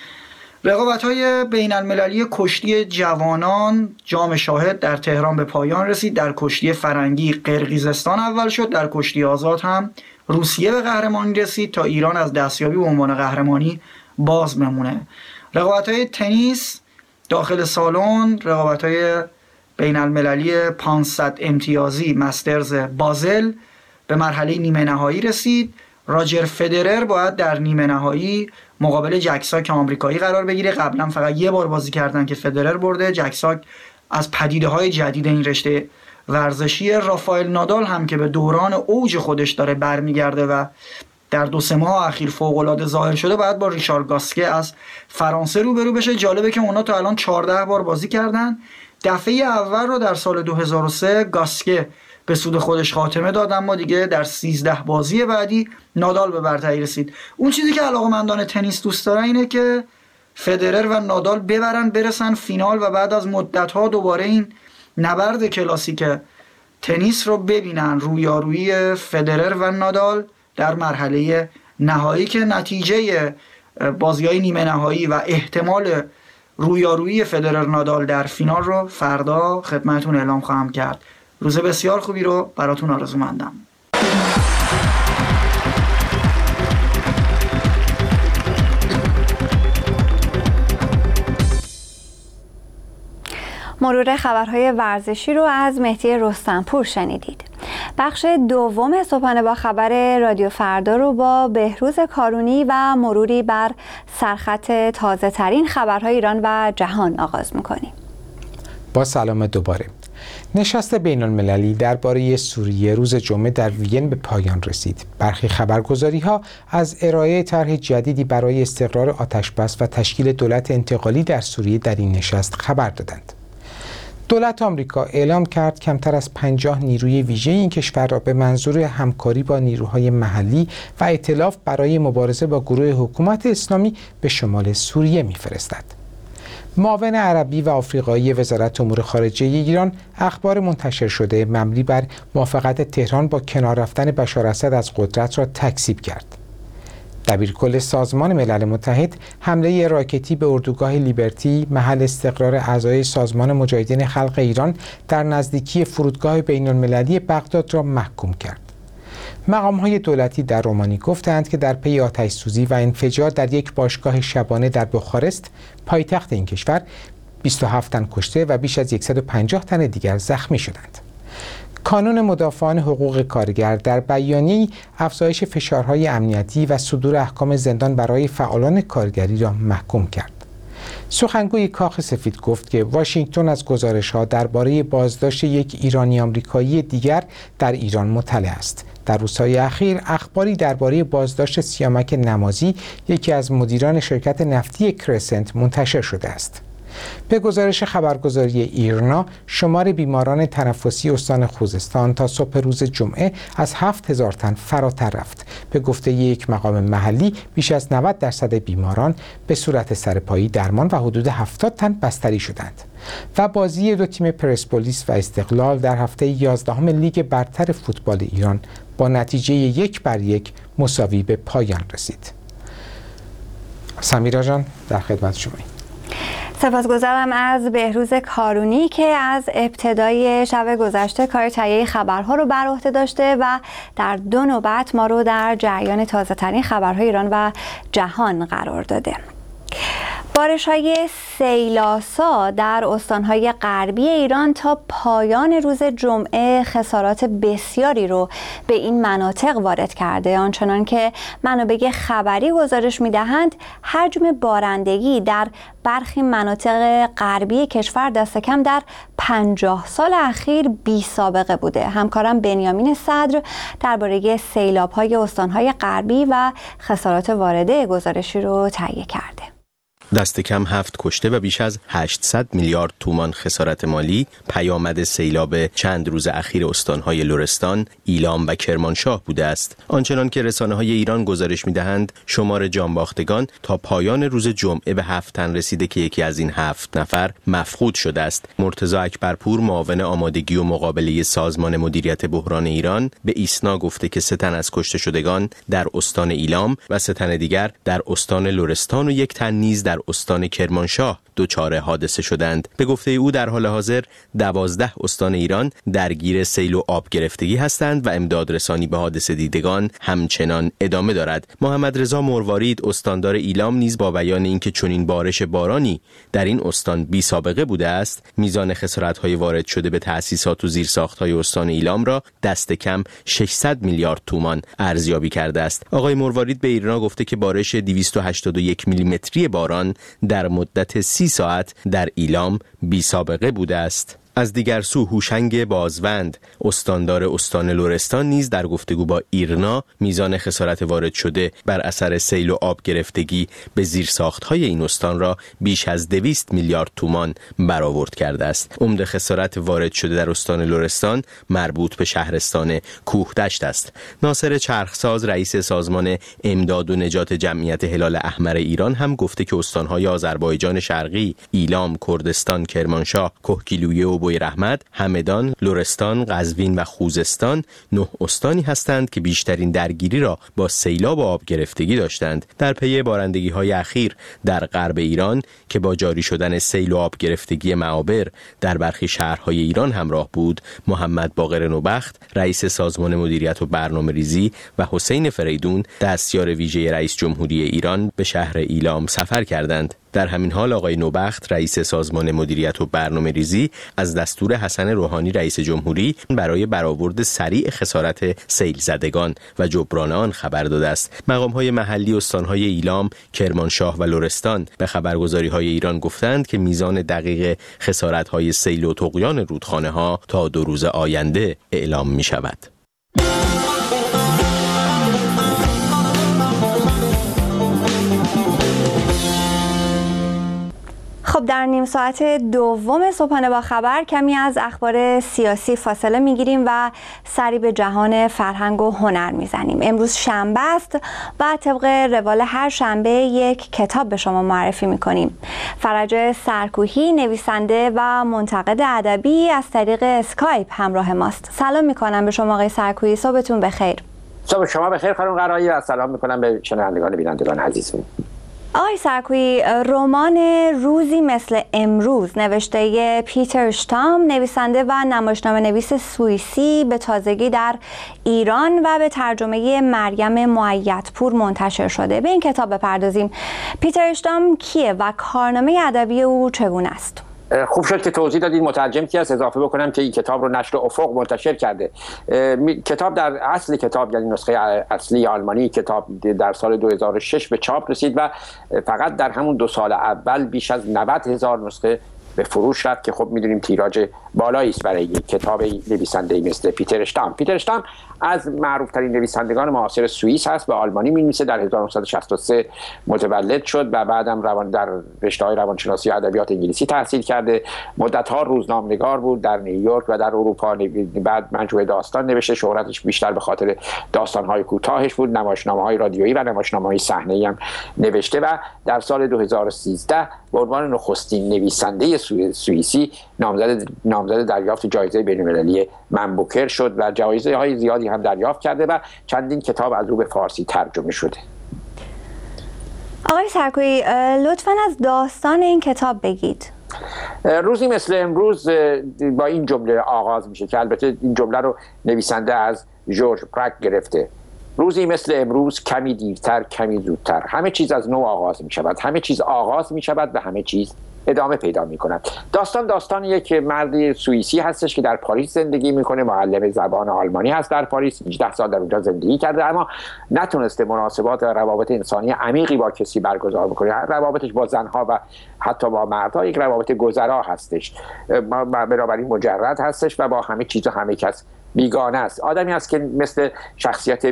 K: رقابت‌های بین‌المللی کشتی جوانان جام شاهد در تهران به پایان رسید. در کشتی فرنگی قرقیزستان اول شد، در کشتی آزاد هم روسیه به قهرمانی رسید تا ایران از دستیابی به عنوان قهرمانی باز بمونه. رقابت‌های تنیس داخل سالن، رقابت‌های بین‌المللی پانصد امتیازی مسترز بازل به مرحله نیمه نهایی رسید. راجر فدرر باید در نیمه نهایی مقابل جکساک آمریکایی قرار بگیره. قبلا فقط یه بار بازی کردن که فدرر برده. جکساک از پدیده‌های جدید این رشته ورزشی. رافائل نادال هم که به دوران اوج خودش داره برمیگرده و در دو سه ماه اخیر فوق‌العاده ظاهر شده، باید با ریشار گاسکه از فرانسه روبرو بشه. جالبه که اونا تا الان چهارده بار بازی کردن. دفعه اول رو در سال دو هزار و سه گاسکه به سود خودش خاتمه داد، اما دیگه در سیزده بازی بعدی نادال به برتری رسید. اون چیزی که علاقه‌مندان تنیس دوست دارن اینه که فدرر و نادال ببرن برسن فینال و بعد از مدت‌ها دوباره این نبرد کلاسیک تنیس رو ببینن، رویارویی فدرر و نادال در مرحله نهایی که نتیجه بازی‌های نیمه نهایی و احتمال رویارویی فدرر نادال در فینال رو فردا خدمتتون اعلام خواهم کرد. روز بسیار خوبی رو براتون آرزومندم.
B: مرور خبرهای ورزشی رو از مهدی رستمپور شنیدید. بخش دوم صبحانه با خبر رادیو فردا رو با بهروز کارونی و مروری بر سرخط تازه ترین خبرهای ایران و جهان آغاز میکنیم.
C: با سلام دوباره. نشست بین المللی درباره سوریه روز جمعه در وین به پایان رسید. برخی خبرگزاری‌ها از ارائه طرح جدیدی برای استقرار آتش‌بس و تشکیل دولت انتقالی در سوریه در این نشست خبر دادند. دولت آمریکا اعلام کرد کمتر از پنجاه نیروی ویژه این کشور را به منظور همکاری با نیروهای محلی و ائتلاف برای مبارزه با گروه حکومت اسلامی به شمال سوریه می‌فرستد. معاون عربی و آفریقایی وزارت امور خارجه ایران اخبار منتشر شده مبنی بر موافقت تهران با کنار رفتن بشار اسد از قدرت را تکذیب کرد. دبیرکل سازمان ملل متحد حمله راکتی به اردوگاه لیبرتی محل استقرار اعضای سازمان مجاهدین خلق ایران در نزدیکی فرودگاه بین المللی بغداد را محکوم کرد. مقام‌های دولتی در رومانی گفتند که در پی آتش‌سوزی و انفجار در یک باشگاه شبانه در بخارست پایتخت این کشور بیست و هفت تن کشته و بیش از صد و پنجاه تن دیگر زخمی شدند. کانون مدافعان حقوق کارگر در بیانیه‌ای افزایش فشارهای امنیتی و صدور احکام زندان برای فعالان کارگری را محکوم کرد. سخنگوی کاخ سفید گفت که واشنگتن از گزارش‌ها درباره بازداشت یک ایرانی آمریکایی دیگر در ایران مطلع است. در روزهای اخیر اخباری درباره بازداشت سیامک نمازی، یکی از مدیران شرکت نفتی کرسنت، منتشر شده است. به گزارش خبرگزاری ایرنا، شمار بیماران تنفسی استان خوزستان تا صبح روز جمعه از هفت هزار تن فراتر رفت. به گفته یک مقام محلی، بیش از نود درصد بیماران به صورت سرپایی درمان و حدود هفتاد تن بستری شدند. و بازی دو تیم پرسپولیس و استقلال در هفته یازدهم لیگ برتر فوتبال ایران با نتیجه یک بر یک مساوی به پایان رسید. سمیرا جان در خدمت شماییم.
B: سپاسگزارم از بهروز کارونی که از ابتدای شب گذشته کار تهیه خبرها رو بر عهده داشته و در دو نوبت ما رو در جریان تازه ترین خبرهای ایران و جهان قرار داده. بارش‌های سیلاسا در استان‌های غربی ایران تا پایان روز جمعه خسارات بسیاری رو به این مناطق وارد کرده، آنچنان که منابع خبری گزارش می‌دهند حجم بارندگی در برخی مناطق غربی کشور دست کم در پنجاه سال اخیر بی سابقه بوده. همکارم بنیامین صدر درباره سیلاب‌های استان‌های غربی و خسارات وارده گزارشی رو تهیه کرده.
L: دست کم هفت کشته و بیش از هشتصد میلیارد تومان خسارت مالی پیامد سیلاب چند روز اخیر استانهای لرستان، ایلام و کرمانشاه بوده است. آنچنان که رسانه‌های ایران گزارش می‌دهند شمار جانباختگان تا پایان روز جمعه به هفت تن رسیده که یکی از این هفت نفر مفقود شده است. مرتضی اکبرپور معاون آمادگی و مقابله سازمان مدیریت بحران ایران به ایسنا گفته که سه تن از کشته شدگان در استان ایلام و سه تن دیگر در استان لرستان و یک تن نیز در استان کرمانشاه دچار حادثه شدند. به گفته او در حال حاضر دوازده استان ایران درگیر سیل و آب گرفتگی هستند و امداد رسانی به حادثه دیدگان همچنان ادامه دارد. محمد رضا مروارید استاندار ایلام نیز با بیان اینکه چنین بارش بارانی در این استان بی سابقه بوده است، میزان خسارت‌های وارد شده به تأسیسات و زیرساخت‌های استان ایلام را دست کم ششصد میلیارد تومان ارزیابی کرده است. آقای مروارید به ایرنا گفته که بارش دویست و هشتاد و یک میلیمتری باران در مدت سی ساعت در ایلام بی سابقه بوده است. از دیگر سو هوشنگ بازوند استاندار استان لرستان نیز در گفتگو با ایرنا میزان خسارت وارد شده بر اثر سیل و آب گرفتگی به زیرساخت‌های این استان را بیش از دویست میلیارد تومان برآورد کرده است. عمده خسارت وارد شده در استان لرستان مربوط به شهرستان کوهدشت است. ناصر چرخساز رئیس سازمان امداد و نجات جمعیت هلال احمر ایران هم گفته که استان‌های آذربایجان شرقی، ایلام، کردستان، کرمانشاه، کهگیلویه و بوی رحمت، همدان، لرستان، قزوین و خوزستان نه استانی هستند که بیشترین درگیری را با سیلاب و آب گرفتگی داشتند. در پی بارندگی‌های اخیر در غرب ایران که با جاری شدن سیل و آب گرفتگی معابر در برخی شهرهای ایران همراه بود، محمد باقر نوبخت رئیس سازمان مدیریت و برنامه‌ریزی و حسین فریدون دستیار ویژه رئیس جمهوری ایران به شهر ایلام سفر کردند. در همین حال آقای نوبخت رئیس سازمان مدیریت و برنامه‌ریزی از دستور حسن روحانی رئیس جمهوری برای برآورد سریع خسارت سیل زدگان و جبران آن خبر داده است. مقام‌های محلی استان‌های ایلام، کرمانشاه و لرستان به خبرگزاری‌های ایران گفتند که میزان دقیق خسارت‌های سیل و طغیان رودخانه‌ها تا دو روز آینده اعلام می‌شود.
B: خب در نیم ساعت دوم صبحانه با خبر کمی از اخبار سیاسی فاصله میگیریم و سری به جهان فرهنگ و هنر میزنیم. امروز شنبه است و طبق روال هر شنبه یک کتاب به شما معرفی میکنیم. فرج سرکوهی نویسنده و منتقد ادبی از طریق اسکایپ همراه ماست. سلام میکنم به شما آقای سرکوهی، صبحتون بخیر.
M: صبح شما بخیر خانم قرایی و سلام میکنم به شنوندگان بینندگان عزیزمون.
B: آقای سرکویی، رمان روزی مثل امروز نوشته پیتر شتام نویسنده و نمایشنامه نویس سوئیسی به تازگی در ایران و به ترجمه مریم معیدپور منتشر شده. به این کتاب بپردازیم. پیتر شتام کیه و کارنامه ادبی او چگونه است؟
M: خوب شد که توضیح دادید. مترجم کی است؟ اضافه بکنم که این کتاب رو نشر افق منتشر کرده. کتاب در اصل کتاب یعنی نسخه اصلی آلمانی کتاب در سال دو هزار و شش به چاپ رسید و فقط در همون دو سال اول بیش از نود هزار نسخه به فروش رفت که خب میدونیم تیراژ بالایی است برای یک کتاب نویسنده مثل پیتر شتام. پیتر شتام از معروف ترین نویسندگان معاصر سوئیس هست و آلمانی می‌نویسه. در هزار و نهصد و شصت و سه متولد شد و بعدم روان در رشته‌های روانشناسی و ادبیات انگلیسی تحصیل کرده. مدت‌ها روزنامه‌نگار بود در نیویورک و در اروپا. بعد مجموعه داستان نوشته. شهرتش بیشتر به خاطر داستان‌های کوتاهش بود. نمایشنامه‌های رادیویی و نمایشنامه‌های صحنه‌ای هم نوشته و در سال دو هزار و سیزده به عنوان نخستین نویسنده سوئیسی نامزد نامزد دریافت جایزه بین‌المللی من بوکر شد و جایزه‌های زیادی هم دریافت کرده و چندین کتاب از او به فارسی ترجمه شده.
B: آقای سرکویی، لطفاً از داستان این کتاب بگید.
M: روزی مثل امروز با این جمله آغاز میشه که البته این جمله رو نویسنده از جورج پرک گرفته. روزی مثل امروز، کمی دیرتر، کمی زودتر، همه چیز از نو آغاز می شود. همه چیز آغاز می شود و همه چیز ادامه پیدا می کند. داستان داستان یک مرد سوئیسی هستش که در پاریس زندگی میکنه، معلم زبان آلمانی هست در پاریس، هجده سال در اونجا زندگی کرده، اما نتونسته مناسبات و روابط انسانی عمیقی با کسی برگزار بکنه. روابطش با زنها و حتی با مردها یک روابط گذرا هستش، بنابراین مجرد هستش و با همه چیز و همه کس بیگانه است. آدمی است که مثل شخصیت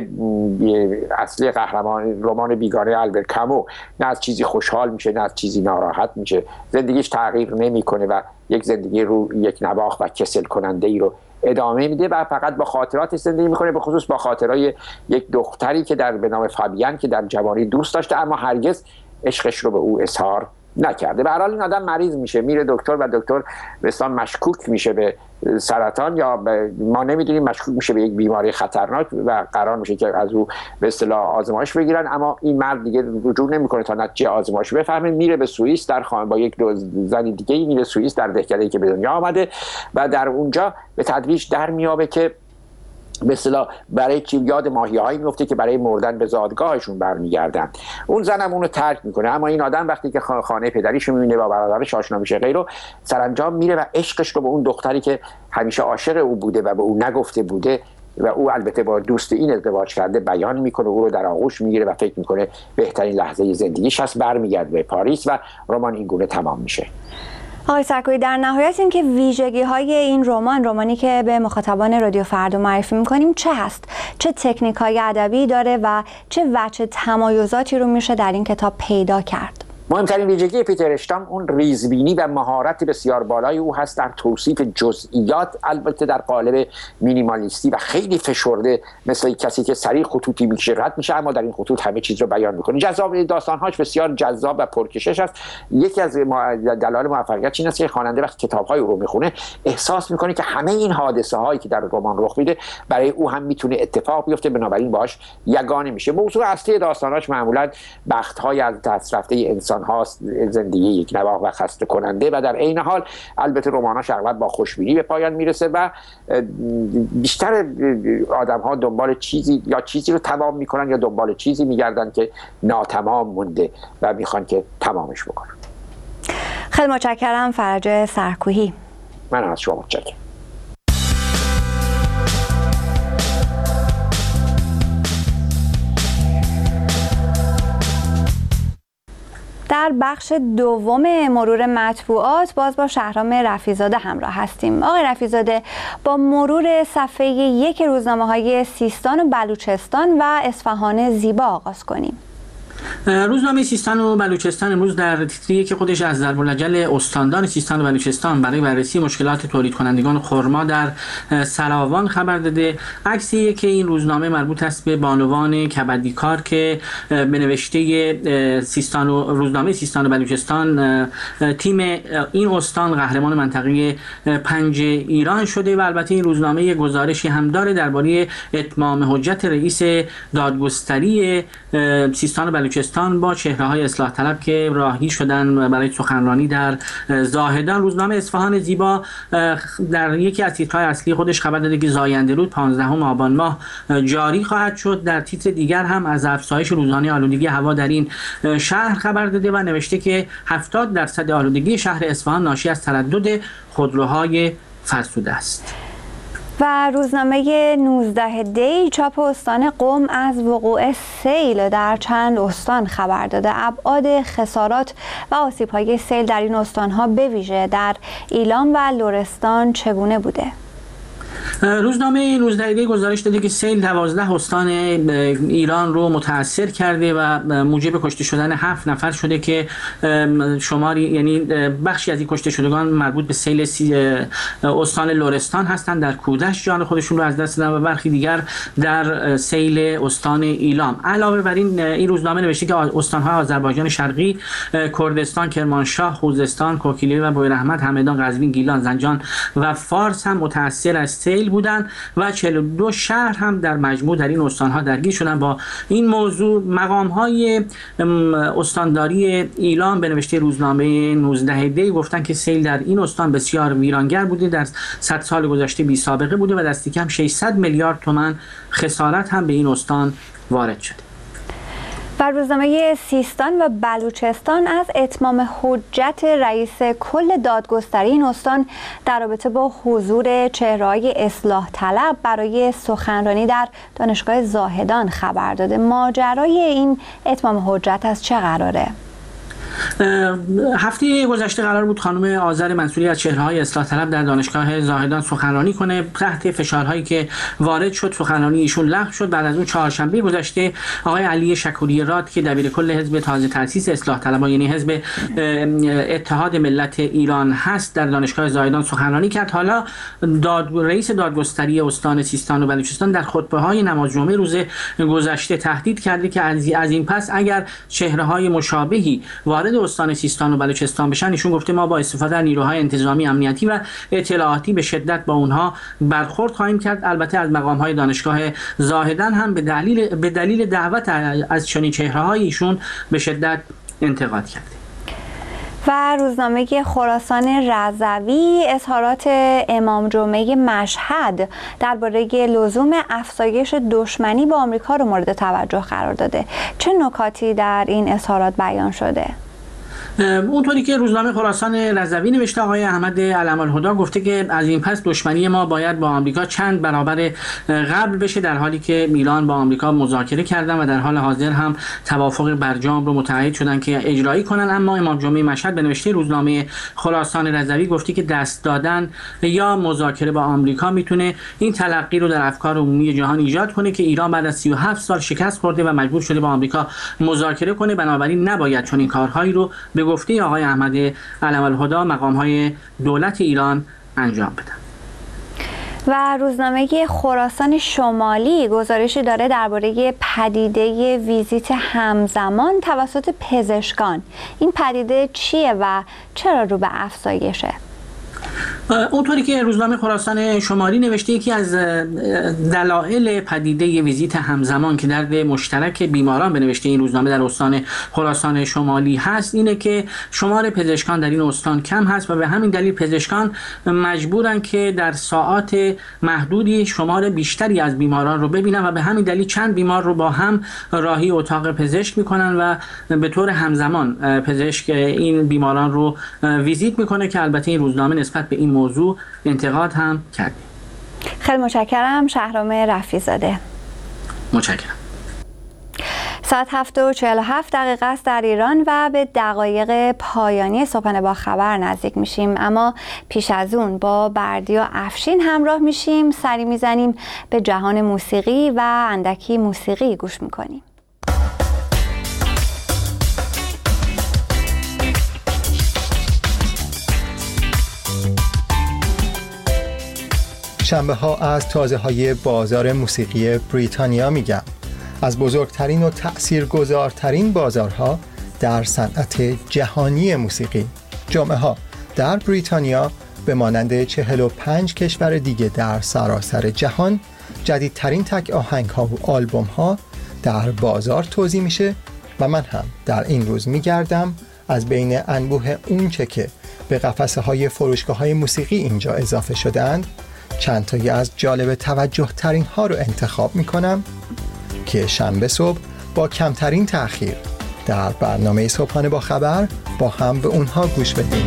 M: اصلی قهرمان رمان بیگانه آلبر کامو، نه از چیزی خوشحال میشه نه از چیزی ناراحت میشه، زندگیش تغییر نمیکنه و یک زندگی رو یک نواخت و کسل کننده ای رو ادامه میده و فقط با خاطرات زندگی میکنه، به خصوص با خاطرای یک دختری که در به نام فابیان که در جوانی دوست داشته اما هرگز عشقش رو به او اظهار نکرده. به هر حال این آدم مریض میشه، میره دکتر و دکتر مثلا مشکوک میشه به سرطان یا به ما نمیدونیم، مشکوک میشه به یک بیماری خطرناک و قرار میشه که از او به اصطلاح آزمایش بگیرن، اما این مرد دیگه رجوع نمیکنه تا نتیجه آزمایش بفهمه. میره به سوئیس در خانه با یک زن دیگه، میره سوئیس در دهکده‌ای که به دنیا آمده و در اونجا به تدریج در میابه که به اصطلاح برای چی یاد ماهی‌هایی میفته که برای مردن به زادگاهشون برمیگردن. اون زنم اونو ترک میکنه، اما این آدم وقتی که خانه پدریش میبینه و برادرش آشنا میشه غیره، سرانجام میره و عشقش رو به اون دختری که همیشه عاشق او بوده و به او نگفته بوده و او البته با دوست این ازدواج کرده بیان میکنه، او رو در آغوش میگیره و فکر میکنه بهترین لحظه زندگیش هست، برمیگرده به پاریس و رمان این گونه تمام میشه.
B: آقای سرکویی، در نهایت این که ویژگی های این رمان، رمانی که به مخاطبان رادیو فردا معرفی میکنیم چه هست؟ چه تکنیک های ادبی داره و چه وجه تمایزاتی رو میشه در این کتاب پیدا کرد؟
M: مهمترین ویژگی پیتر اشتام اون ریزبینی و مهارت بسیار بالای او هست در توصیف جزئیات، البته در قالب مینیمالیستی و خیلی فشرده، مثل کسی که سریع خطوطی میکشه رد میشه اما در این خطوط همه چیز رو بیان میکنه. جذاب داستانهاش بسیار جذاب و پرکشش است. یکی از دلایل موفقیت این است که خواننده وقتی کتاب‌های او رو میخونه احساس میکنه که همه این حادثه هایی که در رمان رخ میده برای او هم میتونه اتفاق بیفته، بنابراین باهاش یگانه میشه. موضوع اصلی داستاناش معمولا بخت‌های از دست رفته انسان هاست، زندگی یک نواخت و خسته کننده و در عین حال البته رماناش اغلب با خوشبینی به پایان میرسه و بیشتر آدم ها دنبال چیزی یا چیزی رو تمام میکنن یا دنبال چیزی میگردن که ناتمام مونده و میخوان که تمامش بکنن.
B: خیلی متشکرم فرج سرکویی.
M: من از شما متشکرم.
B: در بخش دوم مرور مطبوعات باز با شهرام رفیع‌زاده همراه هستیم. آقای رفیع‌زاده، با مرور صفحه یک روزنامه‌های سیستان و بلوچستان و اصفهان زیبا آغاز کنیم.
J: روزنامه سیستان و بلوچستان امروز در تیتری که خودش از ضرب‌الجل استاندار سیستان و بلوچستان برای بررسی مشکلات تولید کنندگان خرما در سراوان خبر داده. عکسی که این روزنامه مربوط است به بانوان کبدیکار که به نوشته سیستان و روزنامه سیستان و بلوچستان تیم این استان قهرمان منطقه پنج ایران شده و البته این روزنامه گزارشی هم داره درباره اتمام حجت رئیس دادگستری سیستان و بلوچستان با چهره‌های اصلاح طلب که راهی شدن برای سخنرانی در زاهدان. روزنامه اصفهان زیبا در یکی از تیترهای اصلی خودش خبر داده که زاینده رود پانزدهم آبان ماه جاری خواهد شد. در تیتر دیگر هم از افزایش روزانه آلودگی هوا در این شهر خبر داده و نوشته که هفتاد درصد آلودگی شهر اصفهان ناشی از تردد خودروهای فرسوده است.
B: و روزنامه نوزده دی چاپ استان قم از وقوع سیل در چند استان خبر داده. ابعاد خسارات و آسیب‌های سیل در این استان‌ها به ویژه در ایلام و لرستان چگونه بوده؟
J: روزنامه نوزده دی گزارش داده که سیل دوازده استان ایران رو متاثر کرده و موجب کشته شدن هفت نفر شده که شماری یعنی بخشی از این کشته شدگان مربوط به سیل استان لرستان هستند، در کودش جان خودشون رو از دست دادن و برخی دیگر در سیل استان ایلام. علاوه بر این این روزنامه نوشته که استان‌های آذربایجان شرقی، کردستان، کرمانشاه، خوزستان، کوکیلویه و بویراحمد، همدان، قزوین، گیلان، زنجان و فارس هم متاثر از سیل بودند و چهل و دو شهر هم در مجموع در این استانها درگیر شدند. با این موضوع مقام‌های استانداری ایلام به نوشته روزنامه نوزده دی گفتن که سیل در این استان بسیار ویرانگر بوده، در صد سال گذشته بی سابقه بوده و دست کم ششصد میلیارد تومان خسارت هم به این استان وارد شده.
B: و روزنامه سیستان و بلوچستان از اتمام حجت رئیس کل دادگستری این استان در رابطه با حضور چهره‌های اصلاح طلب برای سخنرانی در دانشگاه زاهدان خبر داده. ماجرای این اتمام حجت از چه قراره؟
J: هفته گذشته قرار بود خانم آذر منصوری از چهره‌های اصلاح طلب در دانشگاه زاهدان سخنرانی کنه. تحت فشارهایی که وارد شد سخنرانی ایشون لغو شد. بعد از اون چهارشنبه گذشته آقای علی شکوری راد که دبیر کل حزب تازه تأسیس اصلاح طلبان یعنی حزب اتحاد ملت ایران هست در دانشگاه زاهدان سخنرانی کرد. حالا داد رئیس دادگستری استان سیستان و بلوچستان در خطبه‌های نماز جمعه روز گذشته تهدید کرده که از این پس اگر چهره‌های مشابهی وارد استان سیستان و بلوچستان بشن، ایشون گفته ما با استفاده از نیروهای انتظامی امنیتی و اطلاعاتی به شدت با اونها برخورد خواهیم کرد. البته از مقام‌های دانشگاه زاهدان هم به دلیل به دلیل دعوت از چنین چهره‌های ایشون به شدت انتقاد کرده.
B: و روزنامه خراسان رضوی اظهارات امام جمعه مشهد درباره لزوم افزایش دشمنی با آمریکا رو مورد توجه قرار داده. چه نکاتی در این اظهارات بیان شده؟
J: اونطوری که روزنامه خراسان رضوی نوشته، آقای احمد علم‌الهدی گفته که از این پس دشمنی ما باید با آمریکا چند برابر قبل بشه، در حالی که میلان با آمریکا مذاکره کردن و در حال حاضر هم توافق برجام رو متعهد شدن که اجرایی کنن. اما امام جمعه مشهد به نوشته روزنامه خراسان رضوی گفته که دست دادن یا مذاکره با آمریکا میتونه این تلقی رو در افکار عمومی جهان ایجاد کنه که ایران بعد از سی و هفت سال شکست خورده و مجبور شده با آمریکا مذاکره کنه. بنابراین نباید چنین کارهایی رو به گفته آقای احمد علم‌الهدی مقام‌های دولت ایران انجام بدن.
B: و روزنامه خراسان شمالی گزارشی داره درباره پدیده ویزیت همزمان توسط پزشکان. این پدیده چیه و چرا رو به افزایشه؟
J: اونطوری که روزنامه خراسان شمالی نوشته، یکی از دلایل پدیده ویزیت همزمان که درد مشترک بیماران به نوشته این روزنامه در استان خراسان شمالی هست اینه که شمار پزشکان در این استان کم هست و به همین دلیل پزشکان مجبورن که در ساعات محدودی شمار بیشتری از بیماران رو ببینن و به همین دلیل چند بیمار رو با هم راهی اتاق پزشک میکنن و به طور همزمان پزشک این بیماران رو ویزیت میکنه که البته این روزنامه نسبت به این موضوع انتقاد هم کرده.
B: خیلی متشکرم. شهرام رفیع‌زاده.
J: متشکرم.
B: ساعت هفت و چهل و هفت دقیقه است در ایران و به دقایق پایانی صبحانه با خبر نزدیک میشیم، اما پیش از اون با بردیا افشین همراه میشیم، سری میزنیم به جهان موسیقی و اندکی موسیقی گوش میکنیم.
N: شنبه ها از تازه های بازار موسیقی بریتانیا میگم، از بزرگترین و تأثیرگذارترین بازارها در صنعت جهانی موسیقی. جمعه ها در بریتانیا به مانند چهل و پنج کشور دیگه در سراسر جهان جدیدترین تک آهنگ ها و آلبوم ها در بازار توزیع میشه و من هم در این روز میگردم از بین انبوه اون چه که به قفسه های فروشگاه های موسیقی اینجا اضافه شدند چند تایی از جالب توجه ترین ها رو انتخاب می کنم که شنبه صبح با کمترین تأخیر در برنامه صبحانه با خبر با هم به اونها گوش بدیم.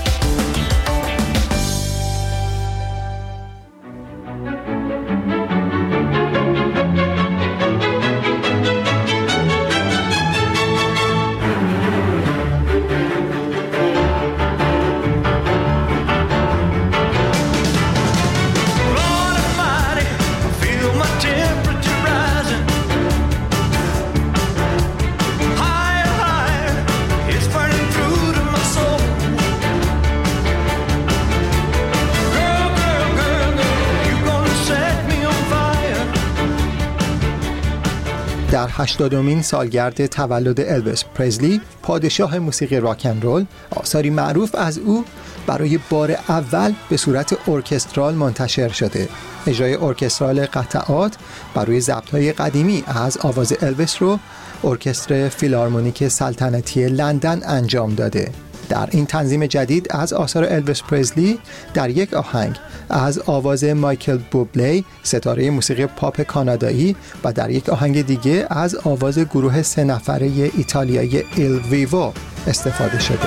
N: در هشتادمین سالگرد تولد الویس پرزلی، پادشاه موسیقی راک اند رول، آثاری معروف از او برای بار اول به صورت ارکسترال منتشر شده. اجرای ارکسترال قطعات بر روی ضبط‌های قدیمی از آواز الویس رو ارکستر فیلارمونیک سلطنتی لندن انجام داده. در این تنظیم جدید از آثار الویس پرزلی در یک آهنگ از آواز مایکل بوبلی ستاره موسیقی پاپ کانادایی و در یک آهنگ دیگه از آواز گروه سه نفره ایتالیایی ایل ویوو استفاده شده.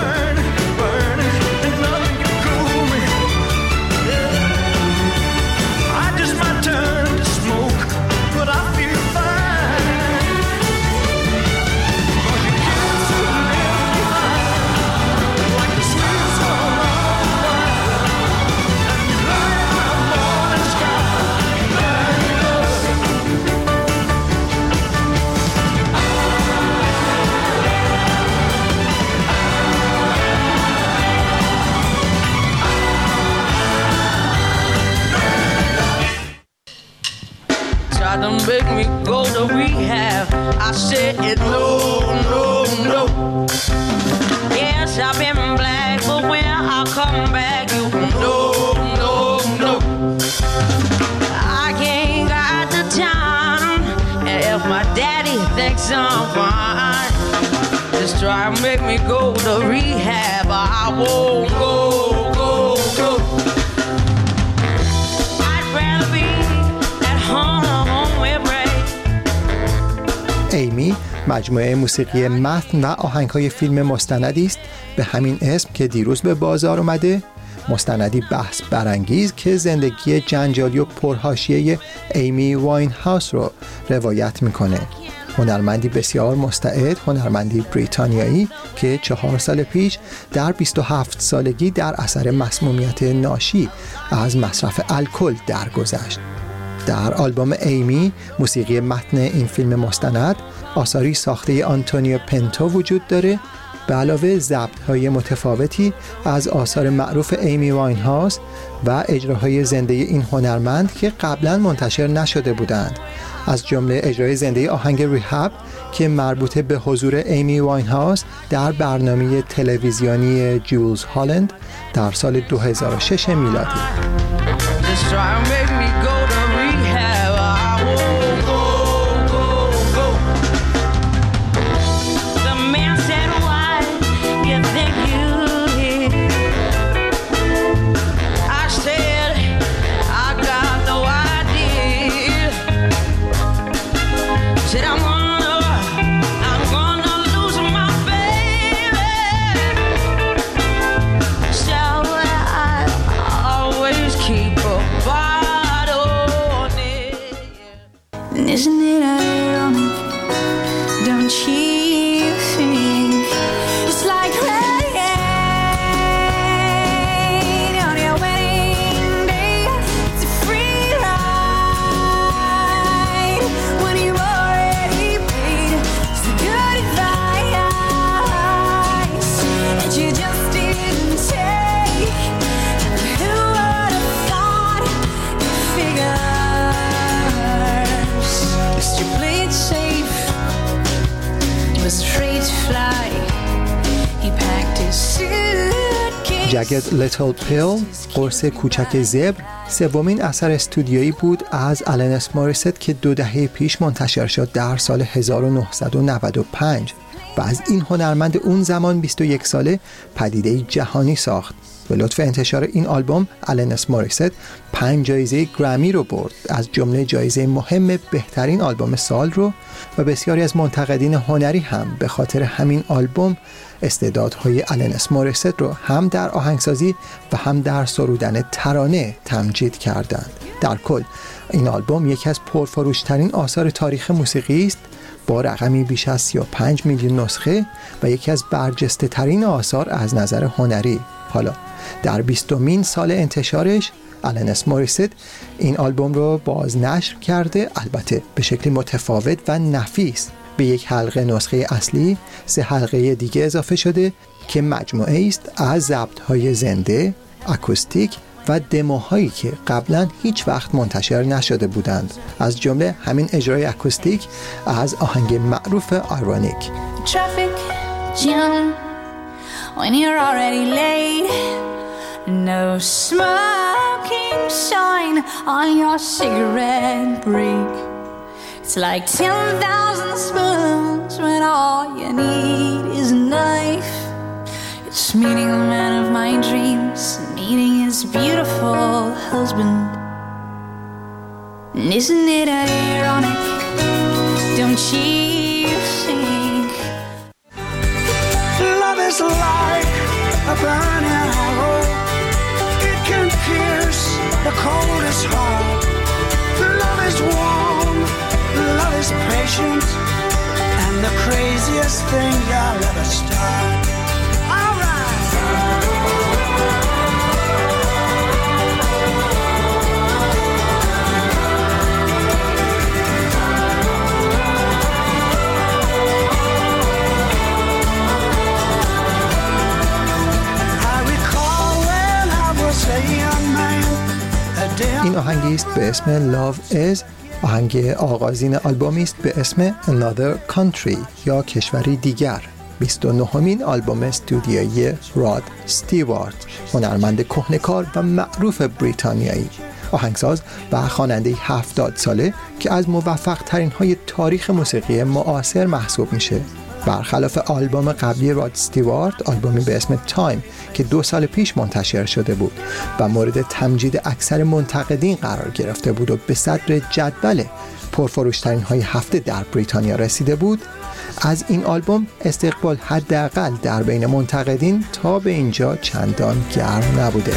O: Don't make me go to rehab. I said no, no, no. Yes, I've been black, but when I come back, you no, no, no. I can't got the time, and if my daddy thinks I'm fine, just try and make me go to rehab. I won't go, go, go. I'd rather be at home.
N: ایمی مجموعه موسیقی متن و آهنگ‌های فیلم مستندی است به همین اسم که دیروز به بازار اومده. مستندی بحث برانگیز که زندگی جنجالی و پرحاشیه ایمی واین هاوس رو روایت میکنه. هنرمندی بسیار مستعد، هنرمندی بریتانیایی که چهار سال پیش در بیست و هفت سالگی در اثر مسمومیت ناشی از مصرف الکل درگذشت. در آلبوم ایمی موسیقی متن این فیلم مستند آثاری ساخته آنتونیو پنتو وجود داره به علاوه ضبط‌های متفاوتی از آثار معروف ایمی واین هاوس و اجراهای زنده این هنرمند که قبلا منتشر نشده بودند، از جمله اجرای زنده آهنگ ریهاب که مربوط به حضور ایمی واین هاوس در برنامه تلویزیونی جولز هالند در سال دو هزار و شش میلادی.
O: Isn't it ironic? Don't you think it's like rain on your wedding day? It's a free ride when you've already paid. It's the good advice that you just didn't take. Who would have thought you'd figure?
N: جگد لیتل پیل، قرص کوچک زبر، سومین اثر استودیویی بود از آلن اس موریست که دو دهه پیش منتشر شد در سال هزار و نهصد و نود و پنج و از این هنرمند اون زمان بیست و یک ساله پدیده جهانی ساخت. به لطف انتشار این آلبوم آلن اس موریست پنج جایزه گرمی رو برد، از جمله جایزه مهم بهترین آلبوم سال رو، و بسیاری از منتقدین هنری هم به خاطر همین آلبوم استعدادهای آلن اس موریست رو هم در آهنگسازی و هم در سرودن ترانه تمجید کردند. در کل این آلبوم یکی از پرفروشترین آثار تاریخ موسیقی است با رقمی بیش از سی و پنج میلیون نسخه و یکی از برجسته ترین آثار از نظر هنری. حالا در بیستمین سال انتشارش آلن اس موریست این آلبوم رو بازنشر کرده، البته به شکلی متفاوت و نفیس. به یک حلقه نسخه اصلی سه حلقه دیگه اضافه شده که مجموعه است از ضبط‌های زنده، اکوستیک و دموهایی که قبلا هیچ وقت منتشر نشده بودند، از جمله همین اجرای اکوستیک از آهنگ معروف آیرونیک.
O: Traffic jam when you're already late. No smoking sign on your cigarette break. It's like ten thousand spoons when all you need is a knife. It's meeting the man of my dreams, meeting his beautiful husband. And isn't it ironic? Don't you think?
P: Love is like a burning arrow. It can pierce the coldest heart. Love is warm, love is patient, and the craziest thing you'll ever start. All right.
N: این آهنگی است به اسم Love Is، آهنگ آغازین آلبومی است به اسم Another Country یا کشوری دیگر، بیست و نهمین آلبوم استودیویی راد استیوارت، هنرمند کهنه‌کار و معروف بریتانیایی، آهنگساز و خواننده هفتاد ساله که از موفق ترین های تاریخ موسیقی معاصر محسوب میشه. برخلاف آلبوم قبلی راد استیوارت، آلبومی به اسم تایم که دو سال پیش منتشر شده بود و مورد تمجید اکثر منتقدین قرار گرفته بود و به صدر جدول پرفروشترین های هفته در بریتانیا رسیده بود، از این آلبوم استقبال حداقل در بین منتقدین تا به اینجا چندان گرم نبوده.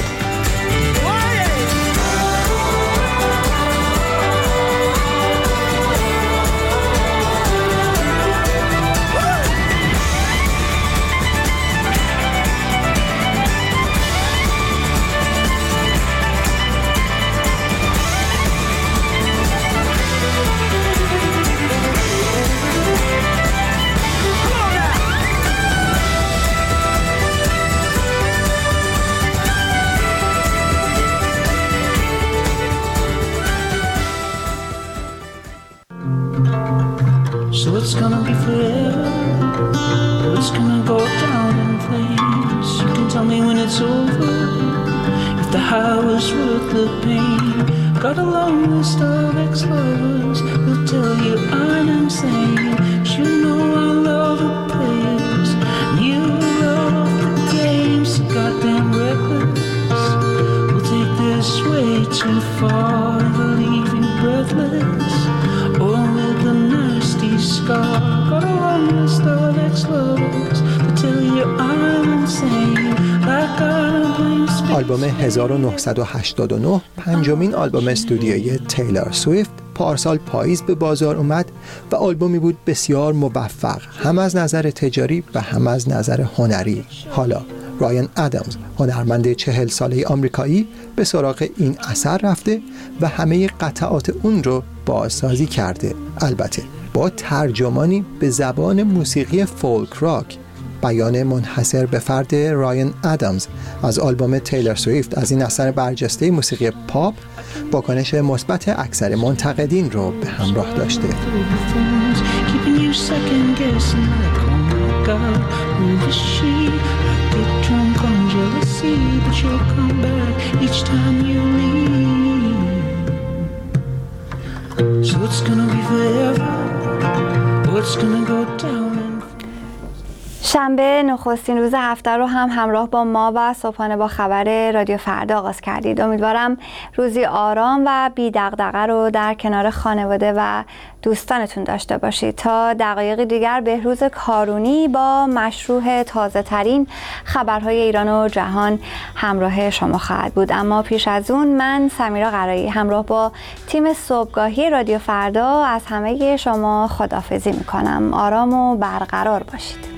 P: So it's gonna be forever, or it's gonna go down in flames. You can tell me when it's over, if the high was worth the pain. Got a long list of ex-lovers who'll tell you I'm insane. You know I love the players, you love the games. So goddamn reckless, we'll take this way too far, either leave you breathless or with the nasty scar. Got a long list of ex-lovers to tell you I'm insane, like I don't blame space.
N: آلبوم هزار و نهصد و هشتاد و نه، پنجمین آلبوم استودیویی تیلور سویفت، پارسال پاییز به بازار اومد و آلبومی بود بسیار موفق، هم از نظر تجاری و هم از نظر هنری. حالا رایان ادمز، هنرمند چهل ساله آمریکایی، به سراغ این اثر رفته و همه قطعات اون رو بازسازی کرده، البته با ترجمانی به زبان موسیقی فولک راک. بیان منحصر به فرد رایان ادمز از آلبوم تیلور سویفت از این اثر برجسته موسیقی پاپ واکنش مثبت اکثر منتقدین رو به همراه داشته.
B: شنبه نخستین روز هفته رو هم همراه با ما و صبحانه با خبر رادیو فردا آغاز کردید. امیدوارم روزی آرام و بی دغدغه رو در کنار خانواده و دوستانتون داشته باشید. تا دقایق دیگر بهروز کارونی با مشروح تازه ترین خبرهای ایران و جهان همراه شما خواهد بود. اما پیش از اون من سمیرا قرایی همراه با تیم صبحگاهی رادیو فردا از همه شما خداحافظی میکنم. آرام و برقرار باشید.